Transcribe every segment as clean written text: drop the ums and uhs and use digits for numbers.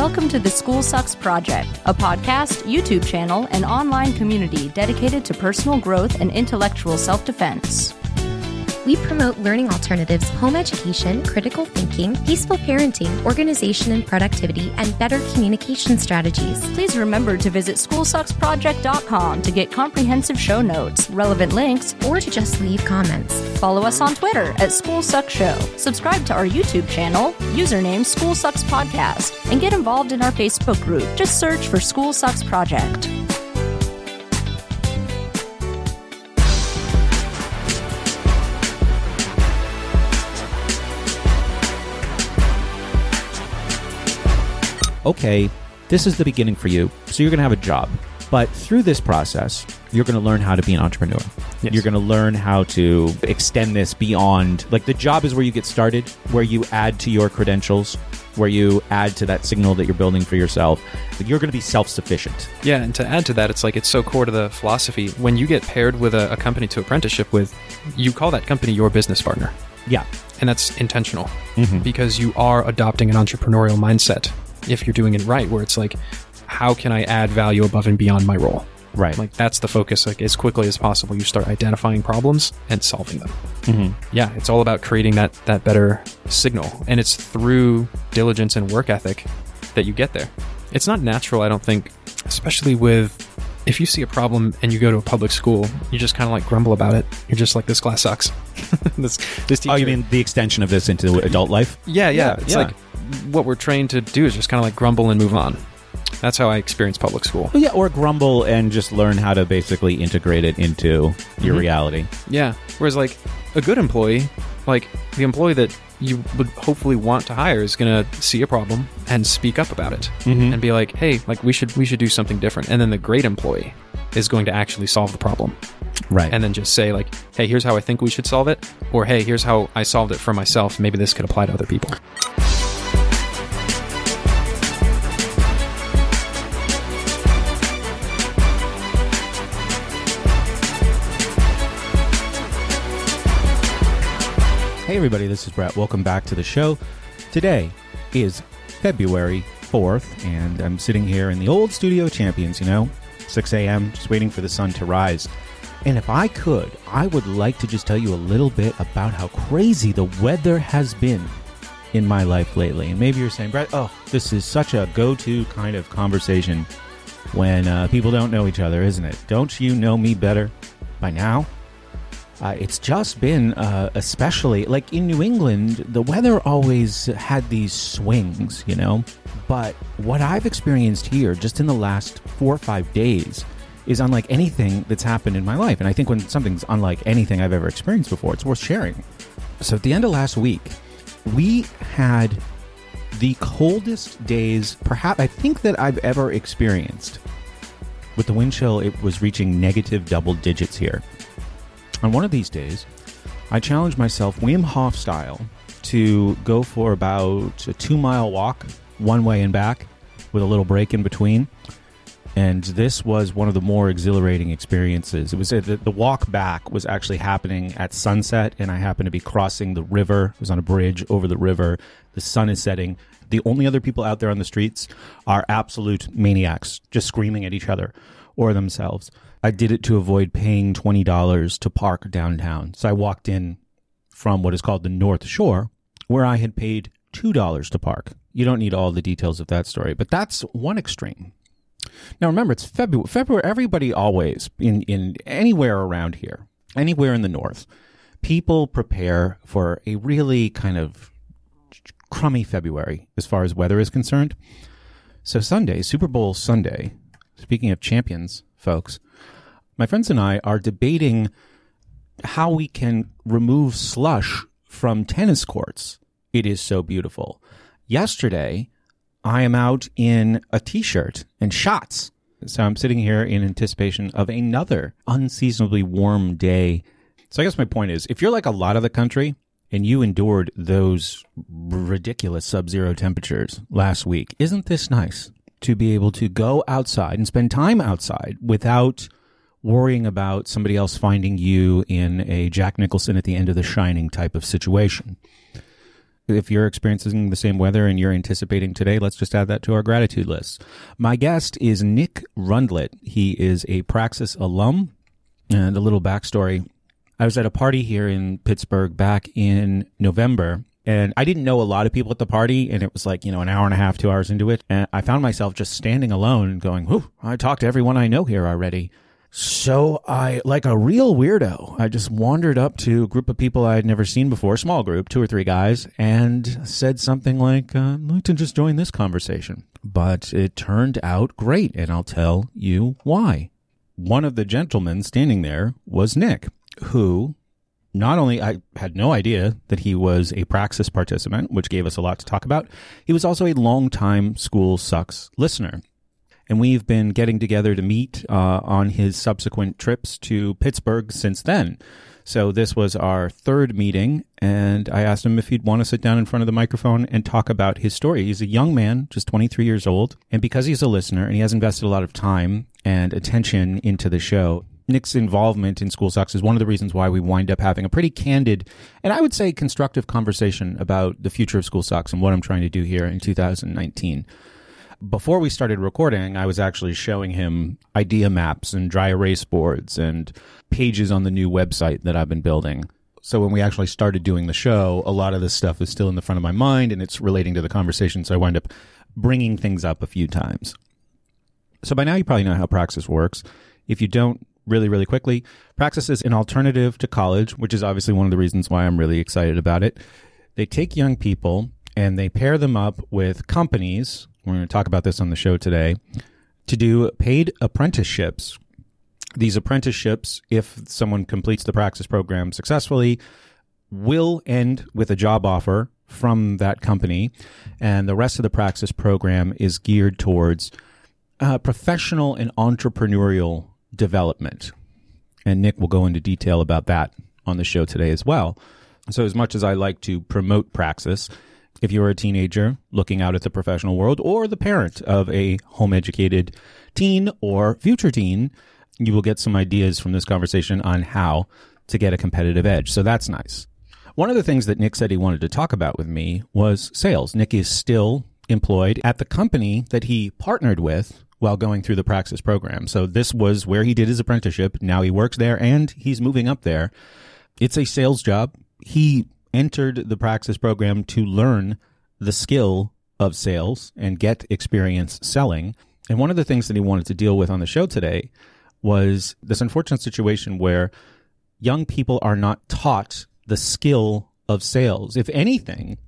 Welcome to the School Sucks Project, a podcast, YouTube channel, and online community dedicated to personal growth and intellectual self-defense. We promote learning alternatives, home education, critical thinking, peaceful parenting, organization and productivity, and better communication strategies. Please remember to visit SchoolSucksProject.com to get comprehensive show notes, relevant links, or to just leave comments. Follow us on Twitter at SchoolSucksShow. Subscribe to our YouTube channel, username School Sucks Podcast, and get involved in our Facebook group. Just search for School Sucks Project. Okay, this is the beginning for you, so you're going to have a job. But through this process, you're going to learn how to be an entrepreneur. Yes. You're going to learn how to extend this beyond, like the job is where you get started, where you add to your credentials, where you add to that signal that you're building for yourself. You're going to be self-sufficient. Yeah, and to add to that, it's like it's so core to the philosophy. When you get paired with a company to apprenticeship with, you call that company your business partner. Yeah. And that's intentional because you are adopting an entrepreneurial mindset. If you're doing it right, where it's like, how can I add value above and beyond my role? Right. Like that's the focus. Like as quickly as possible, you start identifying problems and solving them. Yeah, it's all about creating that better signal. And it's through diligence and work ethic that you get there. It's not natural, I don't think, especially with, if you see a problem and you go to a public school, you just kind of like grumble about it. You're just like, this class sucks. this teacher. Oh, you mean the extension of this into adult life? Yeah. It's like, what we're trained to do is just kind of like grumble and move on. That's how I experience public school. Well, yeah, or grumble and just learn how to basically integrate it into your reality. Yeah. Whereas like a good employee, like the employee that you would hopefully want to hire is going to see a problem and speak up about it and be like, hey, like we should do something different. And then the great employee is going to actually solve the problem. Right. And then just say like, hey, here's how I think we should solve it. Or hey, here's how I solved it for myself. Maybe this could apply to other people. Hey everybody, this is Brett. Welcome back to the show. Today is February 4th, and I'm sitting here in the old Studio Champions, 6 a.m., just waiting for the sun to rise. And if I could, I would like to just tell you a little bit about how crazy the weather has been in my life lately. And maybe you're saying, Brett, this is such a go-to kind of conversation when people don't know each other, isn't it? Don't you know me better by now? It's just been, especially, like in New England, the weather always had these swings, But what I've experienced here just in the last 4 or 5 days is unlike anything that's happened in my life. And I think when something's unlike anything I've ever experienced before, it's worth sharing. So at the end of last week, we had the coldest days, perhaps, I think that I've ever experienced. With the wind chill, it was reaching negative double digits here. On one of these days, I challenged myself Wim Hof style to go for about a 2-mile walk one way and back with a little break in between. And this was one of the more exhilarating experiences. It was the walk back was actually happening at sunset, and I happened to be crossing the river. It was on a bridge over the river. The sun is setting. The only other people out there on the streets are absolute maniacs, just screaming at each other or themselves. I did it to avoid paying $20 to park downtown. So I walked in from what is called the North Shore, where I had paid $2 to park. You don't need all the details of that story, but that's one extreme. Now remember, it's February. Everybody always, in anywhere around here, anywhere in the North, people prepare for a really kind of crummy February as far as weather is concerned. So Sunday, Super Bowl Sunday, speaking of champions, folks, my friends and I are debating how we can remove slush from tennis courts. It is so beautiful. Yesterday, I am out in a t-shirt and shots. So I'm sitting here in anticipation of another unseasonably warm day. So I guess my point is, if you're like a lot of the country and you endured those ridiculous sub-zero temperatures last week, isn't this nice to be able to go outside and spend time outside without worrying about somebody else finding you in a Jack Nicholson at the end of The Shining type of situation? If you're experiencing the same weather and you're anticipating today, let's just add that to our gratitude list. My guest is Nick Rundlet. He is a Praxis alum. And a little backstory. I was at a party here in Pittsburgh back in November, and I didn't know a lot of people at the party, and it was like, an hour and a half, 2 hours into it, and I found myself just standing alone and going, whew, I talked to everyone I know here already. So I, like a real weirdo, I just wandered up to a group of people I had never seen before, small group, 2 or 3 guys, and said something like, I'd like to just join this conversation. But it turned out great, and I'll tell you why. One of the gentlemen standing there was Nick, who not only I had no idea that he was a Praxis participant, which gave us a lot to talk about, he was also a longtime School Sucks listener. And we've been getting together to meet on his subsequent trips to Pittsburgh since then. So this was our 3rd meeting, and I asked him if he'd want to sit down in front of the microphone and talk about his story. He's a young man, just 23 years old, and because he's a listener and he has invested a lot of time and attention into the show, Nick's involvement in School Sucks is one of the reasons why we wind up having a pretty candid and I would say constructive conversation about the future of School Sucks and what I'm trying to do here in 2019. Before we started recording, I was actually showing him idea maps and dry erase boards and pages on the new website that I've been building. So when we actually started doing the show, a lot of this stuff is still in the front of my mind and it's relating to the conversation. So I wind up bringing things up a few times. So by now you probably know how Praxis works. If you don't, really quickly, Praxis is an alternative to college, which is obviously one of the reasons why I'm really excited about it. They take young people and they pair them up with companies, we're going to talk about this on the show today, to do paid apprenticeships. These apprenticeships, if someone completes the Praxis program successfully, will end with a job offer from that company, and the rest of the Praxis program is geared towards professional and entrepreneurial development. And Nick will go into detail about that on the show today as well. So as much as I like to promote Praxis, if you're a teenager looking out at the professional world or the parent of a home-educated teen or future teen, you will get some ideas from this conversation on how to get a competitive edge. So that's nice. One of the things that Nick said he wanted to talk about with me was sales. Nick is still employed at the company that he partnered with while going through the Praxis program. So this was where he did his apprenticeship. Now he works there and he's moving up there. It's a sales job. He entered the Praxis program to learn the skill of sales and get experience selling. And one of the things that he wanted to deal with on the show today was this unfortunate situation where young people are not taught the skill of sales. If anything,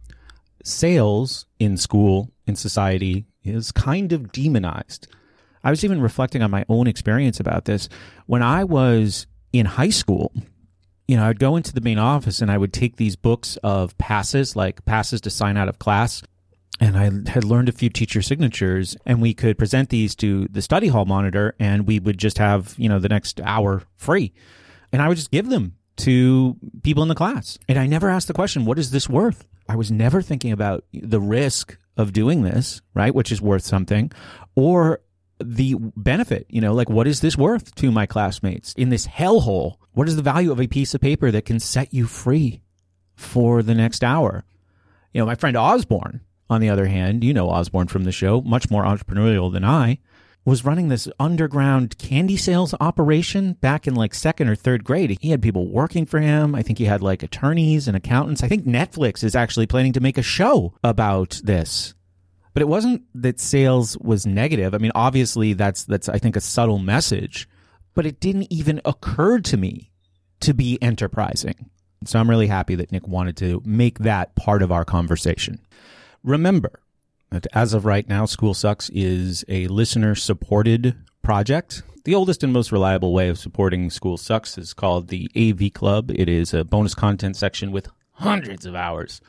sales in school, in society, is kind of demonized. I was even reflecting on my own experience about this. When I was in high school, I'd go into the main office and I would take these books of passes, like passes to sign out of class. And I had learned a few teacher signatures, and we could present these to the study hall monitor, and we would just have, the next hour free. And I would just give them to people in the class. And I never asked the question, what is this worth? I was never thinking about the risk of doing this, right, which is worth something, or the benefit, what is this worth to my classmates in this hellhole? What is the value of a piece of paper that can set you free for the next hour? My friend Osborne, on the other hand, Osborne from the show, much more entrepreneurial than I, was running this underground candy sales operation back in like 2nd or 3rd grade. He had people working for him. I think he had like attorneys and accountants. I think Netflix is actually planning to make a show about this. But it wasn't that sales was negative. I mean, obviously that's I think a subtle message, but it didn't even occur to me to be enterprising. So I'm really happy that Nick wanted to make that part of our conversation. Remember that as of right now, School Sucks is a listener-supported project. The oldest and most reliable way of supporting School Sucks is called the AV Club. It is a bonus content section with hundreds of hours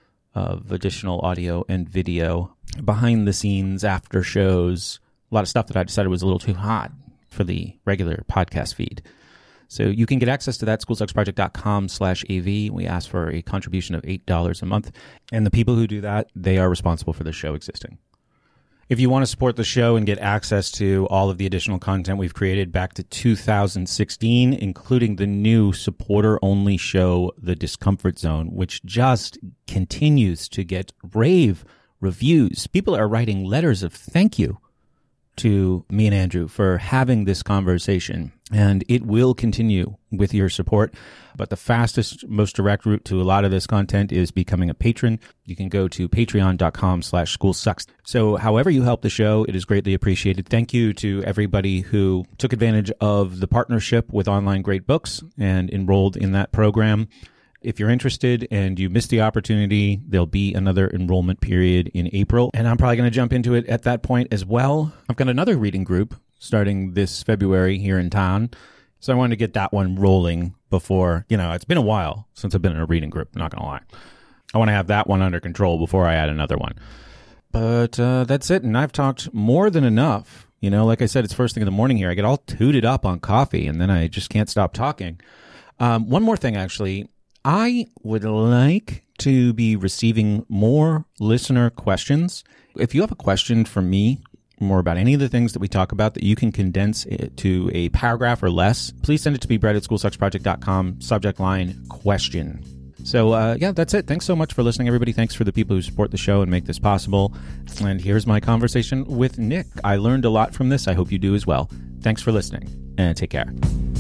of additional audio and video, behind the scenes, after shows, a lot of stuff that I decided was a little too hot for the regular podcast feed. So you can get access to that, schoolsucksproject.com/AV. We ask for a contribution of $8 a month. And the people who do that, they are responsible for the show existing. If you want to support the show and get access to all of the additional content we've created back to 2016, including the new supporter-only show, The Discomfort Zone, which just continues to get rave reviews. People are writing letters of thank you to me and Andrew for having this conversation, and it will continue with your support. But the fastest, most direct route to a lot of this content is becoming a patron. You can go to patreon.com/schoolsucks. So however you help the show, it is greatly appreciated. Thank you to everybody who took advantage of the partnership with Online Great Books and enrolled in that program. If you're interested and you missed the opportunity, there'll be another enrollment period in April, and I'm probably going to jump into it at that point as well. I've got another reading group starting this February here in town, so I wanted to get that one rolling before, it's been a while since I've been in a reading group, not going to lie. I want to have that one under control before I add another one. But that's it, and I've talked more than enough. Like I said, it's first thing in the morning here. I get all tooted up on coffee, and then I just can't stop talking. One more thing, actually. I would like to be receiving more listener questions. If you have a question for me, more about any of the things that we talk about that you can condense it to a paragraph or less, please send it to me, brett@schoolsucksproject.com, subject line question. So, that's it. Thanks so much for listening, everybody. Thanks for the people who support the show and make this possible. And here's my conversation with Nick. I learned a lot from this. I hope you do as well. Thanks for listening, and take care.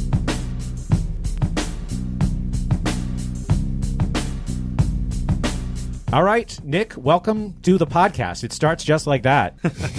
All right, Nick, welcome to the podcast. It starts just like that.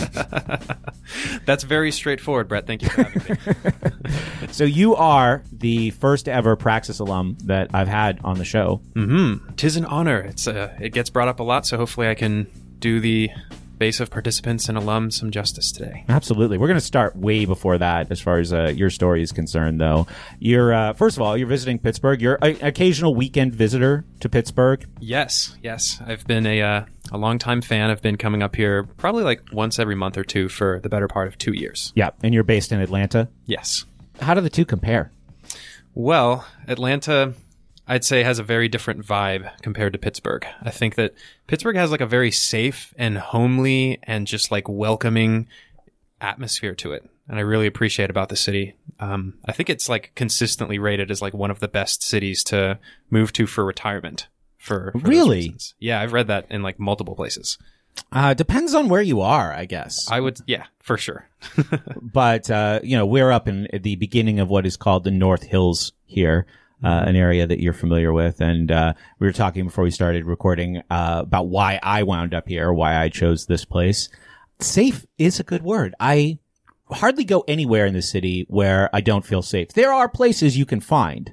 That's very straightforward, Brett. Thank you for having me. So you are the first ever Praxis alum that I've had on the show. Mm-hmm. 'Tis an honor. It gets brought up a lot, so hopefully I can do the base of participants and alums some justice today. Absolutely. We're going to start way before that as far as your story is concerned, though. You're, first of all, you're visiting Pittsburgh. You're an occasional weekend visitor to Pittsburgh. Yes. I've been a longtime fan. I've been coming up here probably like once every month or two for the better part of 2 years. Yeah, and you're based in Atlanta? Yes. How do the two compare? Well, Atlanta, I'd say, has a very different vibe compared to Pittsburgh. I think that Pittsburgh has like a very safe and homely and just like welcoming atmosphere to it. And I really appreciate about the city. I think it's like consistently rated as like one of the best cities to move to for retirement. For really? Yeah, I've read that in like multiple places. Depends on where you are, I guess. Yeah, for sure. But, we're up in the beginning of what is called the North Hills here. An area that you're familiar with. And we were talking before we started recording about why I wound up here, why I chose this place. Safe is a good word. I hardly go anywhere in the city where I don't feel safe. There are places you can find.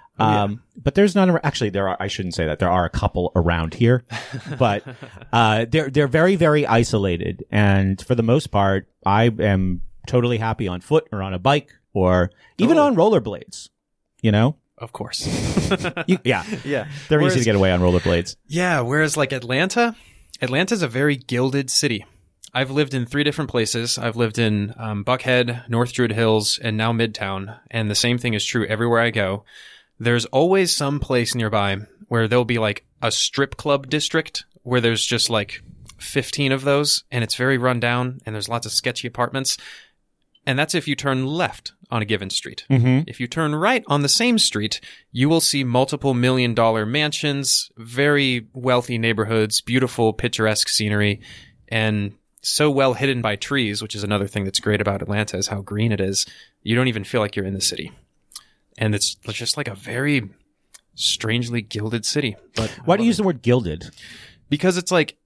But there's none. Actually, I shouldn't say that. There are a couple around here, but they're very, very isolated. And for the most part, I am totally happy on foot or on a bike or even on rollerblades, Of course. Yeah. They're easy to get away on rollerblades. Yeah, whereas like Atlanta's a very gilded city. I've lived in 3 different places. I've lived in Buckhead, North Druid Hills, and now Midtown. And the same thing is true everywhere I go. There's always some place nearby where there'll be like a strip club district where there's just like 15 of those, and it's very run down, and there's lots of sketchy apartments. And that's if you turn left on a given street. Mm-hmm. If you turn right on the same street, you will see multiple $1-million mansions, very wealthy neighborhoods, beautiful picturesque scenery, and so well hidden by trees, which is another thing that's great about Atlanta is how green it is. You don't even feel like you're in the city. And it's just like a very strangely gilded city. But why do you use the word gilded? Because it's like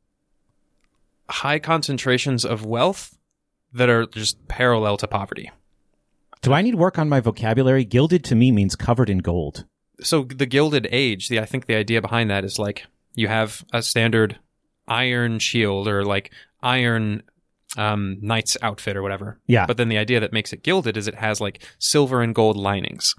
high concentrations of wealth that are just parallel to poverty. Do I need work on my vocabulary? Gilded to me means covered in gold. So the Gilded Age, I think the idea behind that is like you have a standard iron shield or like iron knight's outfit or whatever. Yeah. But then the idea that makes it gilded is it has like silver and gold linings.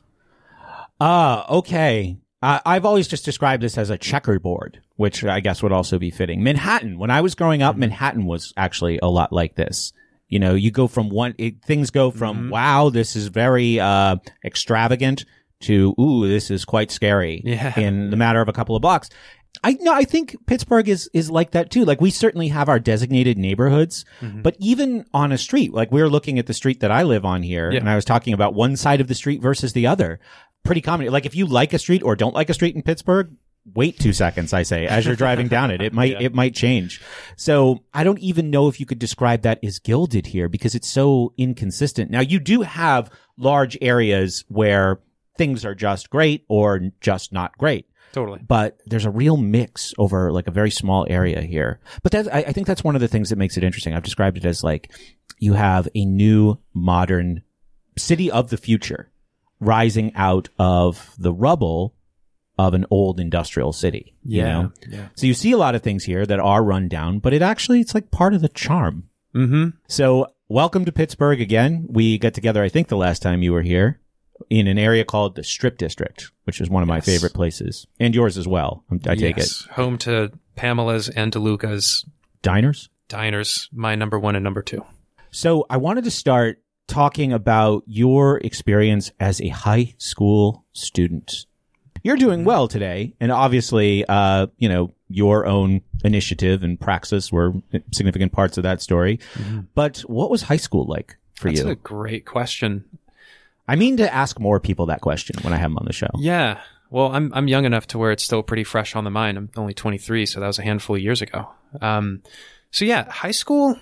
Okay. I've always just described this as a checkerboard, which I guess would also be fitting. Manhattan, when I was growing up, Manhattan was actually a lot like this. You go from things go from, wow, this is very extravagant to, ooh, this is quite scary in the matter of a couple of blocks. I think Pittsburgh is like that too. Like we certainly have our designated neighborhoods, but even on a street, like we're looking at the street that I live on here, and I was talking about one side of the street versus the other. Pretty common. Like if you like a street or don't like a street in Pittsburgh, wait 2 seconds, I say, as you're driving down it. It might change. So I don't even know if you could describe that as gilded here because it's so inconsistent. Now you do have large areas where things are just great or just not great. Totally. But there's a real mix over like a very small area here. But I think that's one of the things that makes it interesting. I've described it as like you have a new modern city of the future rising out of the rubble of an old industrial city. You know? Yeah. So you see a lot of things here that are run down, but it's like part of the charm. Mm-hmm. So welcome to Pittsburgh again. We got together, I think the last time you were here, in an area called the Strip District, which is one of my favorite places. And yours as well, I take it. Home to Pamela's and DeLuca's. Diners, my number 1 and number 2. So I wanted to start talking about your experience as a high school student. You're doing well today, and obviously, your own initiative and praxis were significant parts of that story. Mm-hmm. But what was high school like for you? That's a great question. I mean to ask more people that question when I have them on the show. Yeah. Well, I'm young enough to where it's still pretty fresh on the mind. I'm only 23, so that was a handful of years ago. So yeah, high school,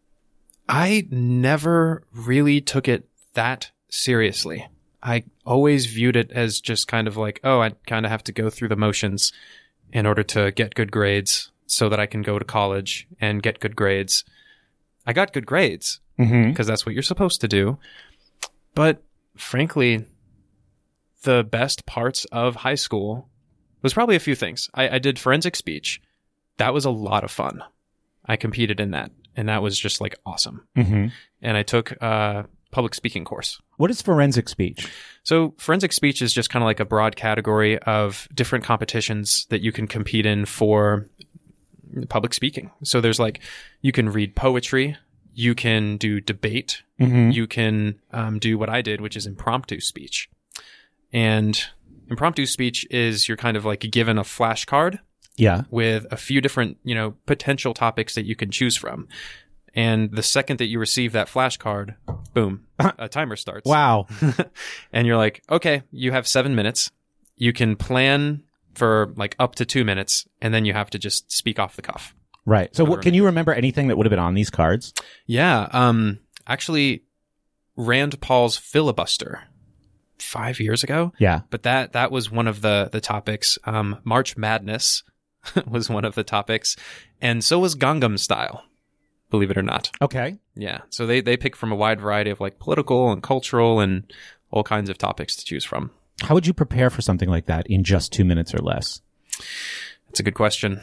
I never really took it that seriously. I always viewed it as just kind of like, I kind of have to go through the motions in order to get good grades so that I can go to college and get good grades. I got good grades because that's what you're supposed to do. But frankly, the best parts of high school was probably a few things. I did forensic speech. That was a lot of fun. I competed in that, and that was just like awesome. Mm-hmm. And I took a public speaking course. What is forensic speech? So forensic speech is just kind of like a broad category of different competitions that you can compete in for public speaking. So there's like, you can read poetry, you can do debate, you can do what I did, which is impromptu speech. And impromptu speech is you're kind of like given a flashcard with a few different, potential topics that you can choose from. And the second that you receive that flashcard, boom, a timer starts. Wow. And you're like, okay, you have 7 minutes. You can plan for like up to 2 minutes, and then you have to just speak off the cuff. Right. So can you remember anything that would have been on these cards? Yeah. Actually, Rand Paul's filibuster 5 years ago. Yeah. But that was one of the topics. March Madness was one of the topics. And so was Gangnam Style, believe it or not. Okay. Yeah. So they pick from a wide variety of like political and cultural and all kinds of topics to choose from. How would you prepare for something like that in just 2 minutes or less? That's a good question.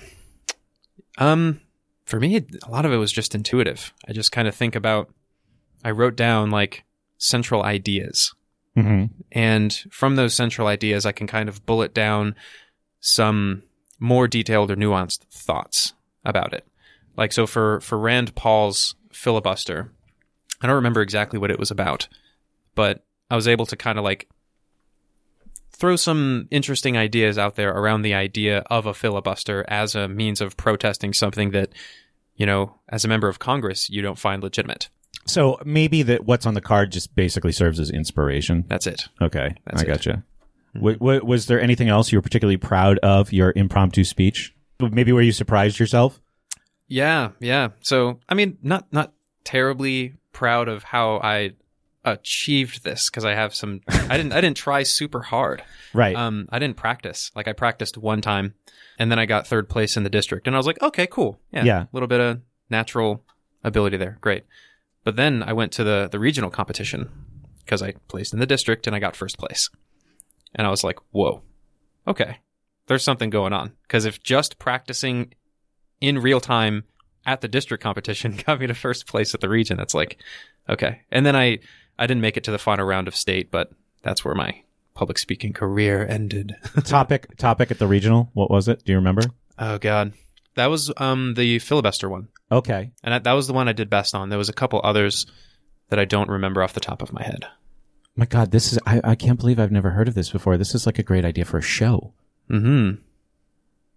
For me, a lot of it was just intuitive. I just kind of I wrote down like central ideas. Mm-hmm. And from those central ideas, I can kind of bullet down some more detailed or nuanced thoughts about it. Like, so for Rand Paul's filibuster, I don't remember exactly what it was about, but I was able to kind of like throw some interesting ideas out there around the idea of a filibuster as a means of protesting something that, as a member of Congress, you don't find legitimate. So maybe that what's on the card just basically serves as inspiration. That's it. Okay. I gotcha. Mm-hmm. Was there anything else you were particularly proud of your impromptu speech? Maybe where you surprised yourself? Yeah. So, I mean, not terribly proud of how I achieved this because I have I didn't try super hard. Right. I didn't practice. Like I practiced one time and then I got third place in the district and I was like, okay, cool. Yeah. A little bit of natural ability there. Great. But then I went to the regional competition because I placed in the district and I got first place. And I was like, whoa, okay, there's something going on. Because if just practicing in real time at the district competition got me to first place at the region, that's like, okay. And then I didn't make it to the final round of state, but that's where my public speaking career ended. Topic at the regional, what was it? Do you remember? Oh, God. That was the filibuster one. Okay. And that was the one I did best on. There was a couple others that I don't remember off the top of my head. My God, this is, I can't believe I've never heard of this before. This is like a great idea for a show. Mm-hmm.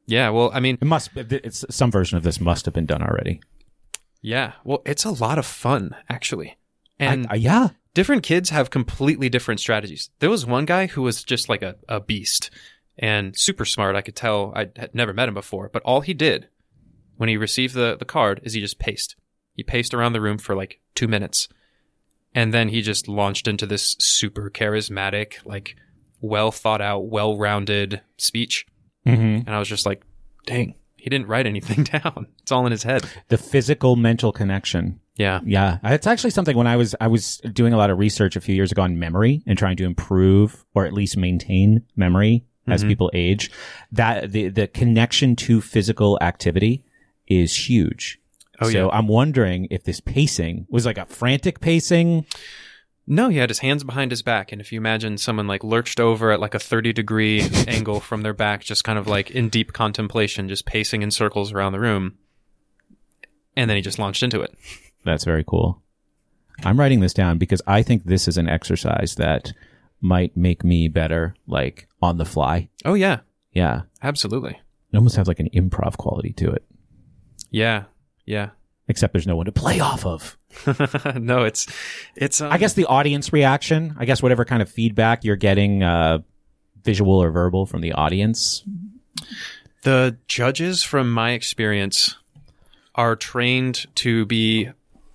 Yeah, well, I mean, it's some version of this must have been done already. Yeah, well, it's a lot of fun, actually. And yeah. Different kids have completely different strategies. There was one guy who was just like a beast and super smart. I could tell. I had never met him before, but all he did when he received the card is he just paced. He paced around the room for like 2 minutes. And then he just launched into this super charismatic, like well thought out, well-rounded speech. Mm-hmm. And I was just like, dang, he didn't write anything down. It's all in his head. The physical mental connection. Yeah. Yeah. It's actually something when I was doing a lot of research a few years ago on memory and trying to improve or at least maintain memory as people age, that the connection to physical activity is huge. Oh, so yeah. I'm wondering if this pacing was like a frantic pacing. No, he had his hands behind his back. And if you imagine someone like lurched over at like a 30-degree angle from their back, just kind of like in deep contemplation, just pacing in circles around the room. And then he just launched into it. That's very cool. I'm writing this down because I think this is an exercise that might make me better, like on the fly. Oh, yeah. Yeah. Absolutely. It almost has like an improv quality to it. Yeah. Yeah. Except there's no one to play off of. No, it's I guess the audience reaction, I guess whatever kind of feedback you're getting, visual or verbal from the audience. The judges, from my experience, are trained to be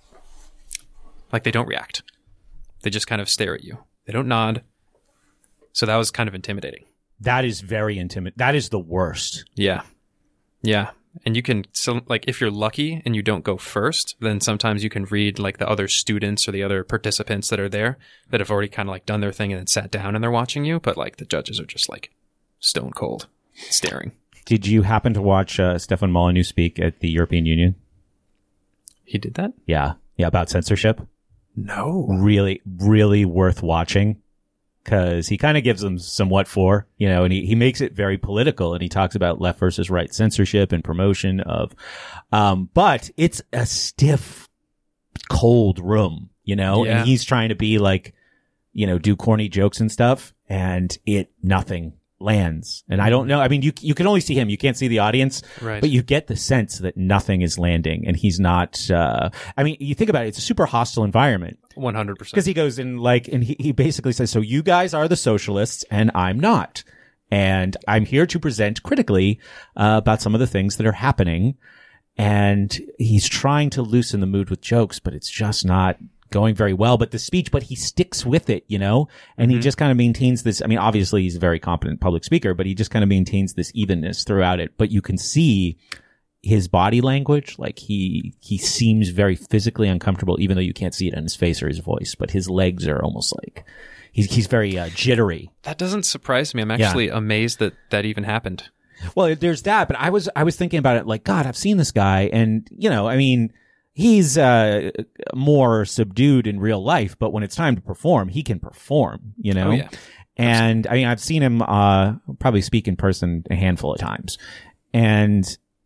like they don't react. They just kind of stare at you. They don't nod. So that was kind of intimidating. That is very intimidating. That is the worst. Yeah. Yeah. And you can, so like, if you're lucky and you don't go first, then sometimes you can read like the other students or the other participants that are there that have already kind of like done their thing and then sat down and they're watching you. But like the judges are just like stone cold staring. Did you happen to watch Stefan Molyneux speak at the European Union? He did that? Yeah. Yeah, about censorship. No. Really, really worth watching. Because he kind of gives them some what for, you know, and he makes it very political, and he talks about left versus right censorship and promotion of, but it's a stiff, cold room, you know, Yeah. and he's trying to be like, you know, do corny jokes and stuff, and nothing lands. And I don't know. I mean, you can only see him. You can't see the audience, Right. but you get the sense that nothing is landing, and he's not, I mean, you think about it, it's a super hostile environment. 100%. Because he goes in like, and he basically says, so you guys are the socialists and I'm not. And I'm here to present critically about some of the things that are happening. And he's trying to loosen the mood with jokes, but it's just not going very well. But he sticks with it, you know, and he just kind of maintains this. I mean, obviously he's a very competent public speaker, but he just kind of maintains this evenness throughout it. But you can see his body language, like he seems very physically uncomfortable, even though you can't see it in his face or his voice, but his legs are almost like he's very jittery. That doesn't surprise me. I'm actually amazed that even happened. Well, there's that, but I was thinking about it like, God, I've seen this guy, and you know, I mean, he's more subdued in real life, but when it's time to perform, he can perform, you know? Oh, yeah. And I mean, I've seen him probably speak in person a handful of times, and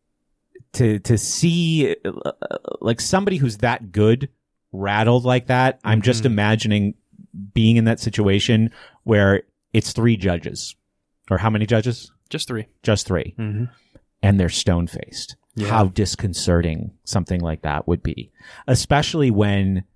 to see like somebody who's that good rattled like that, I'm just imagining being in that situation where it's 3 judges. Or how many judges? Just 3. Just 3. Mm-hmm. And they're stone-faced. Yeah. How disconcerting something like that would be. Especially when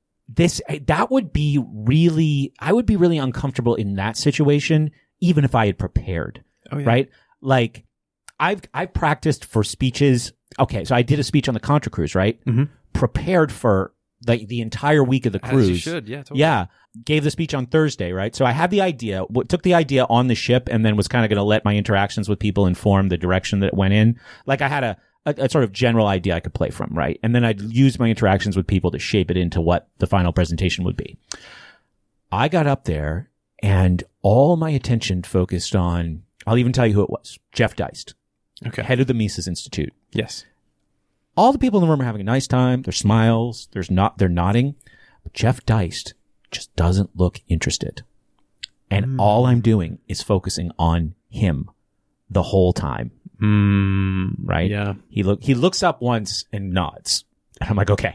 I would be really uncomfortable in that situation, even if I had prepared. Oh, yeah. Right? Like, I've practiced for speeches. Okay, so I did a speech on the Contra cruise, right? Mm-hmm. Prepared for the entire week of the cruise. As you should, yeah. Totally. Yeah. Gave the speech on Thursday, right? So I had the idea, took the idea on the ship, and then was kind of going to let my interactions with people inform the direction that it went in. Like I had a sort of general idea I could play from, right? And then I'd use my interactions with people to shape it into what the final presentation would be. I got up there, and all my attention focused on, I'll even tell you who it was, Jeff Deist. Okay. Head of the Mises Institute. Yes. All the people in the room are having a nice time. Their smiles. They're nodding. But Jeff Deist just doesn't look interested. And all I'm doing is focusing on him the whole time. Right? Yeah. He looks up once and nods. And I'm like, okay.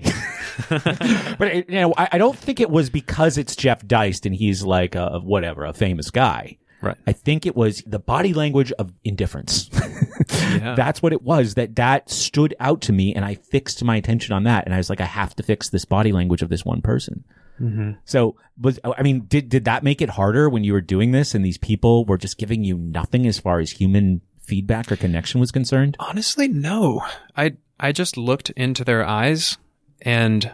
But, you know, I don't think it was because it's Jeff Deist and he's like a famous guy. Right. I think it was the body language of indifference. That's what it was. That stood out to me, and I fixed my attention on that. And I was like, I have to fix this body language of this one person. Mm-hmm. So, did that make it harder when you were doing this and these people were just giving you nothing as far as human feedback or connection was concerned? Honestly, no. I just looked into their eyes, and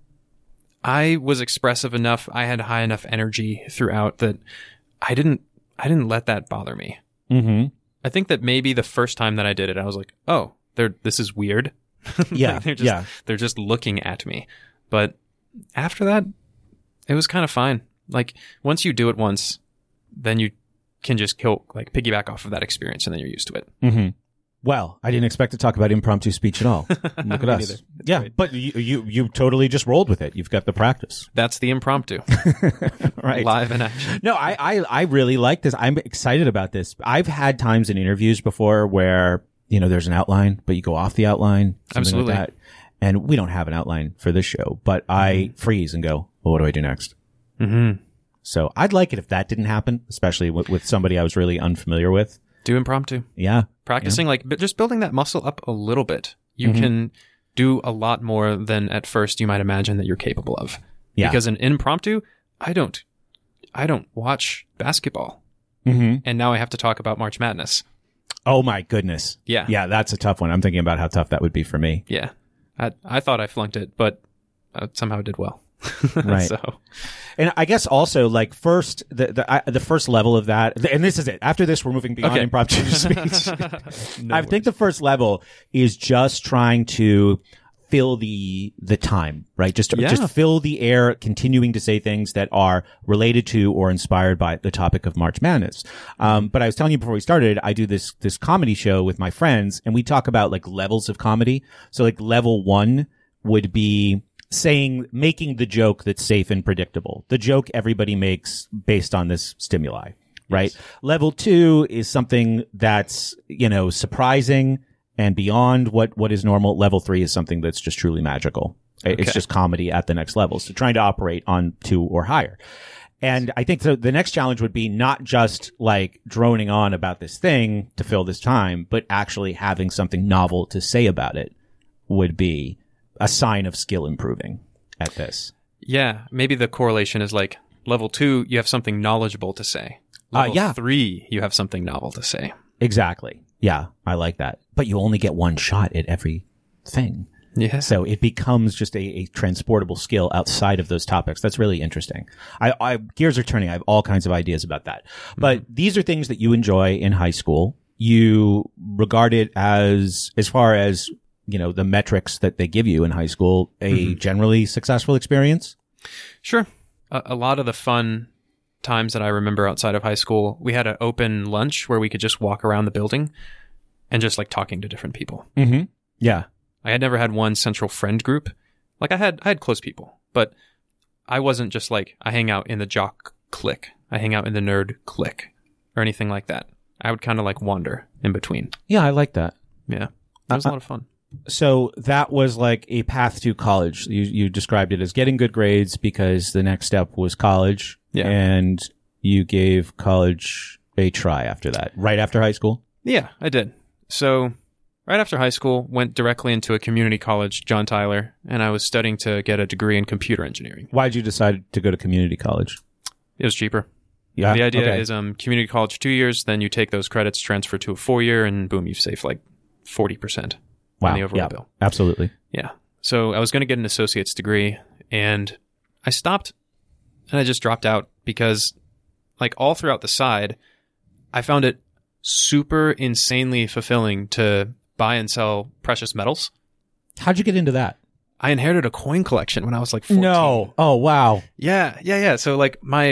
I was expressive enough. I had high enough energy throughout that I didn't let that bother me. Mm-hmm. I think that maybe the first time that I did it, I was like, oh, this is weird. Yeah. They're just looking at me. But after that, it was kind of fine. Like, once you do it once, then you can just piggyback off of that experience, and then you're used to it. Mm-hmm. Well, I didn't expect to talk about impromptu speech at all. Look at us. Yeah, great. But you totally just rolled with it. You've got the practice. That's the impromptu. Right. Live in action. No, I really like this. I'm excited about this. I've had times in interviews before where, there's an outline, but you go off the outline. Absolutely. Like that. And we don't have an outline for this show, but I freeze and go, well, what do I do next? Mm-hmm. So I'd like it if that didn't happen, especially with somebody I was really unfamiliar with. Do impromptu. Yeah. Practicing, just building that muscle up a little bit. You can do a lot more than at first you might imagine that you're capable of. Yeah. Because in impromptu, I don't watch basketball. Mm-hmm. And now I have to talk about March Madness. Oh my goodness. Yeah. Yeah, that's a tough one. I'm thinking about how tough that would be for me. Yeah. I thought I flunked it, but somehow did well. Right. So, and I guess also first the first level of that, and this is it. After this, we're moving beyond impromptu speech. I think the first level is just trying to fill the time, right? Just fill the air, continuing to say things that are related to or inspired by the topic of March Madness. But I was telling you before we started, I do this comedy show with my friends, and we talk about levels of comedy. So level 1 would be making the joke that's safe and predictable. The joke everybody makes based on this stimuli, right? Yes. Level 2 is something that's, surprising and beyond what is normal. Level 3 is something that's just truly magical. Okay. It's just comedy at the next level. So trying to operate on 2 or higher. And I think the next challenge would be not just droning on about this thing to fill this time, but actually having something novel to say about it would be a sign of skill improving at this. Yeah. Maybe the correlation is level 2, you have something knowledgeable to say. Level 3, you have something novel to say. Exactly. Yeah. I like that. But you only get one shot at every thing. Yeah. So it becomes just a transportable skill outside of those topics. That's really interesting. Gears are turning. I have all kinds of ideas about that. But these are things that you enjoy in high school. You regard it as far as the metrics that they give you in high school, a generally successful experience? Sure. A lot of the fun times that I remember outside of high school, we had an open lunch where we could just walk around the building and just talking to different people. Mm-hmm. Yeah. I had never had one central friend group. I had close people, but I wasn't just I hang out in the jock clique. I hang out in the nerd clique or anything like that. I would kind of wander in between. Yeah, I like that. Yeah. That was a lot of fun. So that was a path to college. You described it as getting good grades because the next step was college. Yeah. And you gave college a try after that, right after high school? Yeah, I did. So right after high school, went directly into a community college, John Tyler, and I was studying to get a degree in computer engineering. Why did you decide to go to community college? It was cheaper. Yeah. The idea is community college 2 years, then you take those credits, transfer to a 4-year, and boom, you save 40%. Wow. On the overall bill. Absolutely. Yeah. So I was going to get an associate's degree, and I stopped and I just dropped out because all throughout the side, I found it super insanely fulfilling to buy and sell precious metals. How'd you get into that? I inherited a coin collection when I was 14. No. Oh, wow. Yeah. So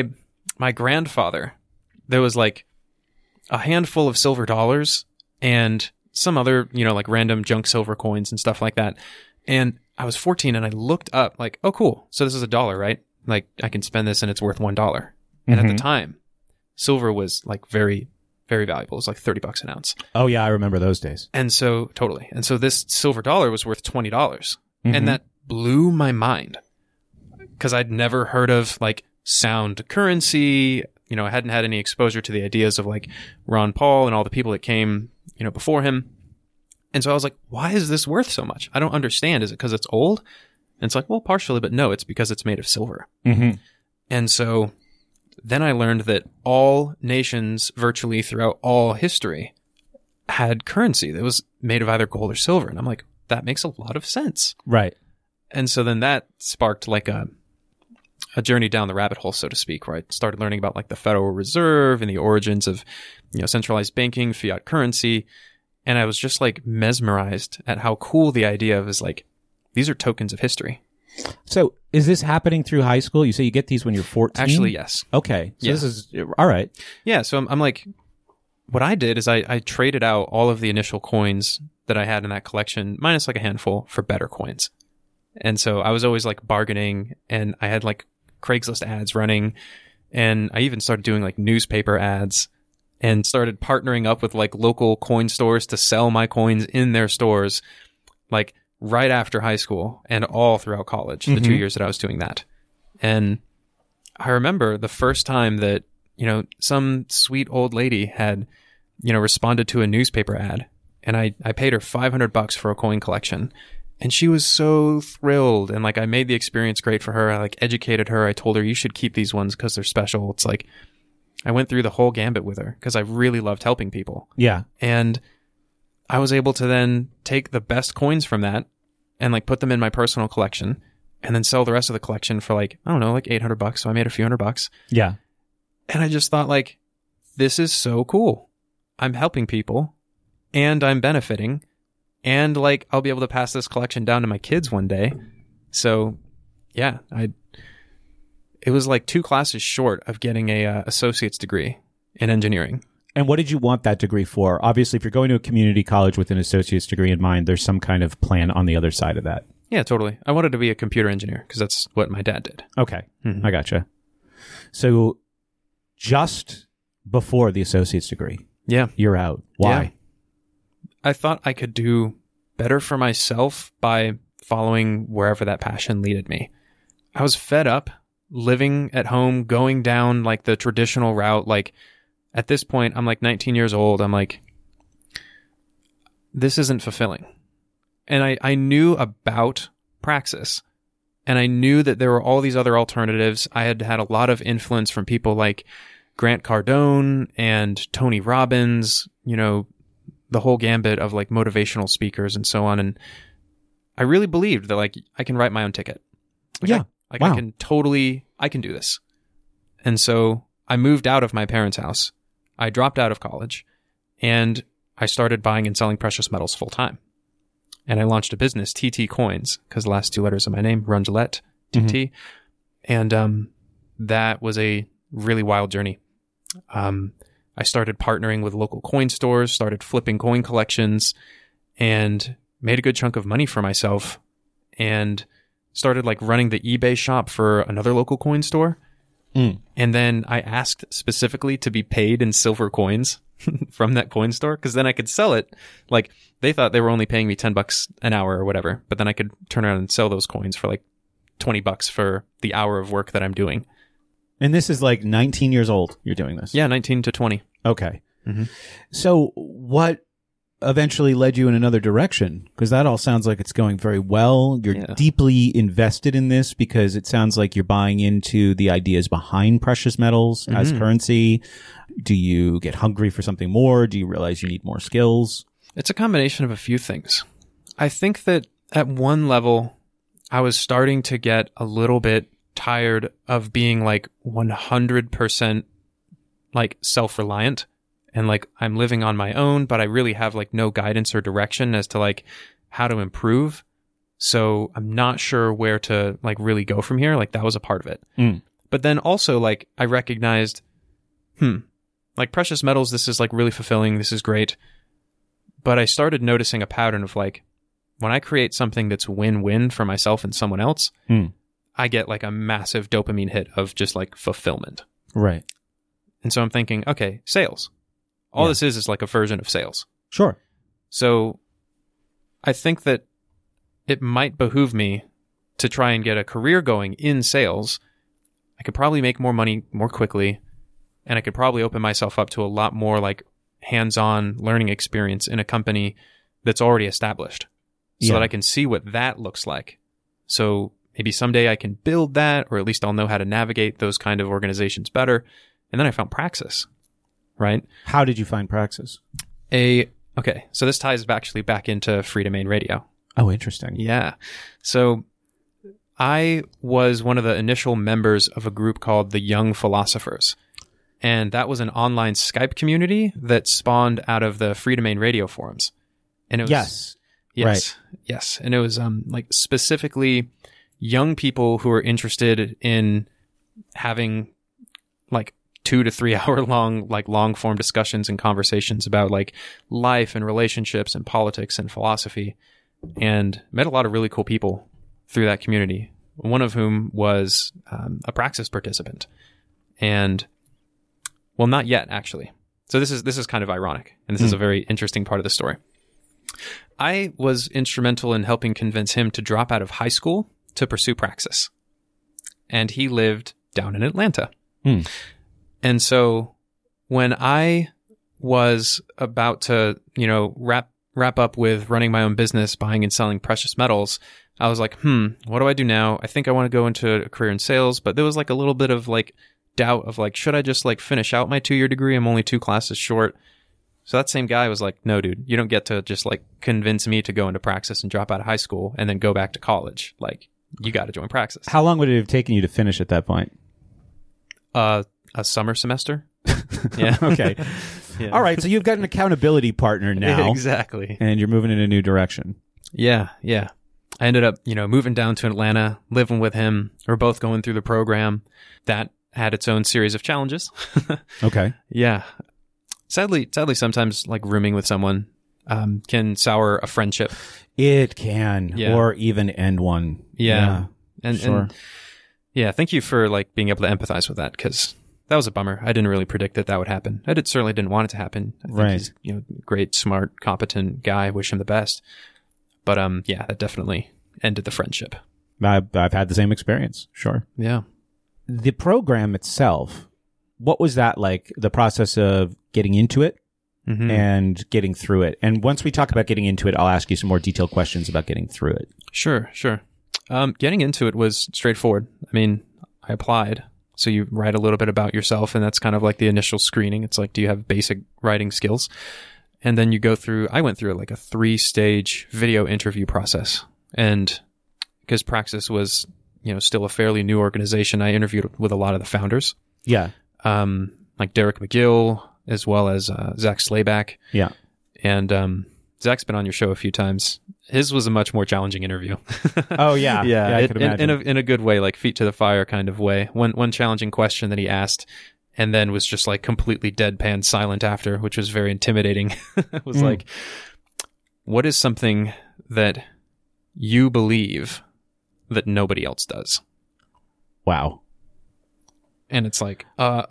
my grandfather, there was a handful of silver dollars and some other, random junk silver coins and stuff like that. And I was 14 and I looked up oh, cool. So this is $1, right? I can spend this and it's worth $1. And at the time, silver was very, very valuable. It was $30 an ounce. Oh yeah. I remember those days. And so totally. And so this silver dollar was worth $20. And that blew my mind because I'd never heard of sound currency, I hadn't had any exposure to the ideas of like Ron Paul and all the people that came, before him. And so I was like, why is this worth so much? I don't understand. Is it because it's old? And it's like, well, partially, but no, it's because it's made of silver. Mm-hmm. And so then I learned that all nations virtually throughout all history had currency that was made of either gold or silver. And I'm like, that makes a lot of sense. Right. And so then that sparked like a journey down the rabbit hole, so to speak, where I started learning about like the Federal Reserve and the origins of, centralized banking, fiat currency. And I was just like mesmerized at how cool the idea of is like, these are tokens of history. So is this happening through high school? You say you get these when you're 14? Actually, yes. Okay. So Yeah. this is, all right. Yeah. So I'm like, what I did is I traded out all of the initial coins that I had in that collection, minus like a handful, for better coins. And so I was always like bargaining, and I had like Craigslist ads running, and I even started doing like newspaper ads and started partnering up with like local coin stores to sell my coins in their stores, like right after high school and all throughout college, the 2 years that I was doing that. And I remember the first time that, some sweet old lady had, responded to a newspaper ad, and I paid her $500 for a coin collection. And she was so thrilled. And like, I made the experience great for her. I like educated her. I told her, you should keep these ones because they're special. It's like, I went through the whole gambit with her because I really loved helping people. Yeah. And I was able to then take the best coins from that and like put them in my personal collection and then sell the rest of the collection for like, I don't know, like $800. So I made a few $100. Yeah. And I just thought like, this is so cool. I'm helping people and I'm benefiting. And like, I'll be able to pass this collection down to my kids one day. So yeah, it was like 2 classes short of getting a associate's degree in engineering. And what did you want that degree for? Obviously, if you're going to a community college with an associate's degree in mind, there's some kind of plan on the other side of that. Yeah, totally. I wanted to be a computer engineer because that's what my dad did. Okay. Mhm. I gotcha. So just before the associate's degree, Yeah. you're out. Why? Yeah. I thought I could do better for myself by following wherever that passion leaded me. I was fed up living at home, going down like the traditional route. Like at this point, I'm like 19 years old. I'm like, this isn't fulfilling. And I knew about Praxis, and I knew that there were all these other alternatives. I had had a lot of influence from people like Grant Cardone and Tony Robbins, the whole gambit of like motivational speakers and so on. And I really believed that like I can write my own ticket. Like, Yeah. Wow. I can do this. And so I moved out of my parents' house. I dropped out of college and I started buying and selling precious metals full time. And I launched a business, TT Coins, because the last 2 letters of my name, Rungelette, TT. And that was a really wild journey. I started partnering with local coin stores, started flipping coin collections, and made a good chunk of money for myself, and started like running the eBay shop for another local coin store. And then I asked specifically to be paid in silver coins from that coin store, because then I could sell it. Like they thought they were only paying me $10 an hour or whatever, but then I could turn around and sell those coins for like $20 for the hour of work that I'm doing. And this is like 19 years old. You're doing this. Yeah, 19 to 20. Okay. Mhm. So what eventually led you in another direction? Because that all sounds like it's going very well. You're Yeah. deeply invested in this because it sounds like you're buying into the ideas behind precious metals as currency. Do you get hungry for something more? Do you realize you need more skills? It's a combination of a few things. I think that at one level, I was starting to get a little bit tired of being like 100% like self-reliant, and like I'm living on my own, but I really have like no guidance or direction as to like how to improve. So I'm not sure where to like really go from here. Like that was a part of it. But then also like I recognized, like precious metals, this is like really fulfilling. This is great. But I started noticing a pattern of like, when I create something that's win-win for myself and someone else, I get like a massive dopamine hit of just like fulfillment. Right. And so I'm thinking, okay, sales. All this is like a version of sales. Sure. So I think that it might behoove me to try and get a career going in sales. I could probably make more money more quickly, and I could probably open myself up to a lot more like hands-on learning experience in a company that's already established, so that I can see what that looks like. So maybe someday I can build that, or at least I'll know how to navigate those kind of organizations better. And then I found Praxis, right? How did you find Praxis? Okay, so this ties actually back into Free Domain Radio. Oh, interesting. Yeah. So I was one of the initial members of a group called the Young Philosophers. And that was an online Skype community that spawned out of the Free Domain Radio forums. And it was, Yes. And it was like specifically young people who were interested in having like 2 to 3 hour long, like long form discussions and conversations about like life and relationships and politics and philosophy, and met a lot of really cool people through that community. One of whom was a Praxis participant, and well, not yet actually. So this is kind of ironic, and this is a very interesting part of the story. I was instrumental in helping convince him to drop out of high school to pursue Praxis, and he lived down in Atlanta. And so when I was about to, wrap up with running my own business, buying and selling precious metals, I was like, what do I do now? I think I want to go into a career in sales, but there was like a little bit of like doubt of like, should I just like finish out my 2-year degree? I'm only 2 classes short. So that same guy was like, no, dude, you don't get to just like convince me to go into Praxis and drop out of high school and then go back to college. Like, you got to join Praxis. How long would it have taken you to finish at that point? A summer semester. Yeah. Okay. Yeah. All right. So you've got an accountability partner now. Exactly. And you're moving in a new direction. Yeah. I ended up, moving down to Atlanta, living with him. We're both going through the program. That had its own series of challenges. Okay. Yeah. Sadly, sometimes like rooming with someone can sour a friendship. It can, or even end one. Yeah. Sure. And thank you for like being able to empathize with that, because that was a bummer. I didn't really predict that would happen. I certainly didn't want it to happen. I think he's great, smart, competent guy. Wish him the best. But that definitely ended the friendship. I've had the same experience. Sure. Yeah. The program itself, what was that like? The process of getting into it and getting through it. And once we talk about getting into it, I'll ask you some more detailed questions about getting through it. Sure. Getting into it was straightforward. I mean, I applied. So you write a little bit about yourself, and that's kind of like the initial screening. It's like, do you have basic writing skills? And then I went through like a 3-stage video interview process. And because Praxis was, still a fairly new organization, I interviewed with a lot of the founders. Yeah. Like Derek McGill, as well as Zach Slayback. Yeah. And Zach's been on your show a few times. His was a much more challenging interview. Oh, yeah. Yeah, I could imagine. In a good way, like feet to the fire kind of way. One challenging question that he asked, and then was just like completely deadpan silent after, which was very intimidating. It was like, what is something that you believe that nobody else does? Wow. And it's like,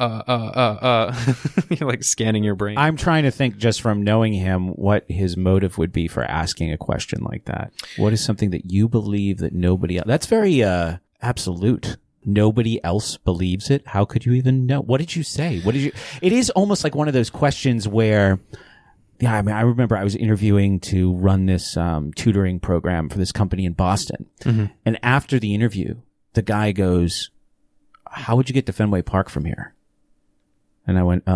you're like scanning your brain. I'm trying to think, just from knowing him, what his motive would be for asking a question like that. What is something that you believe that nobody else? That's very absolute. Nobody else believes it. How could you even know? What did you say? It is almost like one of those questions where, yeah, I mean, I remember I was interviewing to run this tutoring program for this company in Boston. And after the interview, the guy goes, how would you get to Fenway Park from here? And I went,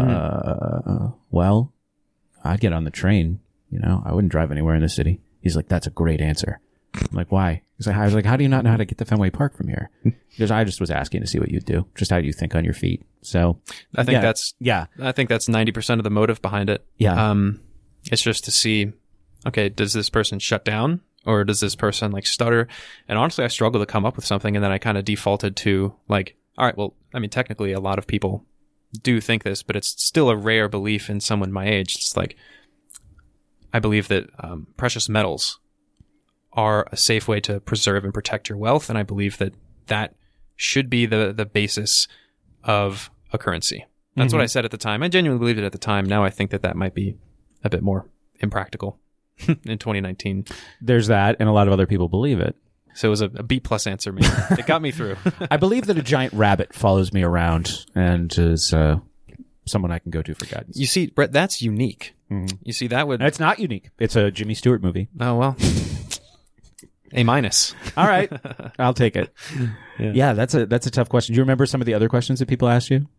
well, I'd get on the train. I wouldn't drive anywhere in the city. He's like, that's a great answer. I'm like, why? I was like, how do you not know how to get to Fenway Park from here? Because I just was asking to see what you do, just how you think on your feet. So I think that's 90% of the motive behind it. Yeah. It's just to see, okay, does this person shut down? Or does this person like stutter? And honestly, I struggled to come up with something, and then I kind of defaulted to like, all right, well, I mean, technically a lot of people do think this, but it's still a rare belief in someone my age. It's like, I believe that precious metals are a safe way to preserve and protect your wealth. And I believe that should be the basis of a currency. That's what I said at the time. I genuinely believed it at the time. Now I think that might be a bit more impractical. In 2019. There's that, and a lot of other people believe it. So it was a B+ answer. Maybe. It got me through. I believe that a giant rabbit follows me around and is someone I can go to for guidance. You see, Brett, that's unique. Mhm. You see, that would... It's not unique. It's a Jimmy Stewart movie. Oh, well. A-. All right. I'll take it. Yeah, that's a tough question. Do you remember some of the other questions that people asked you?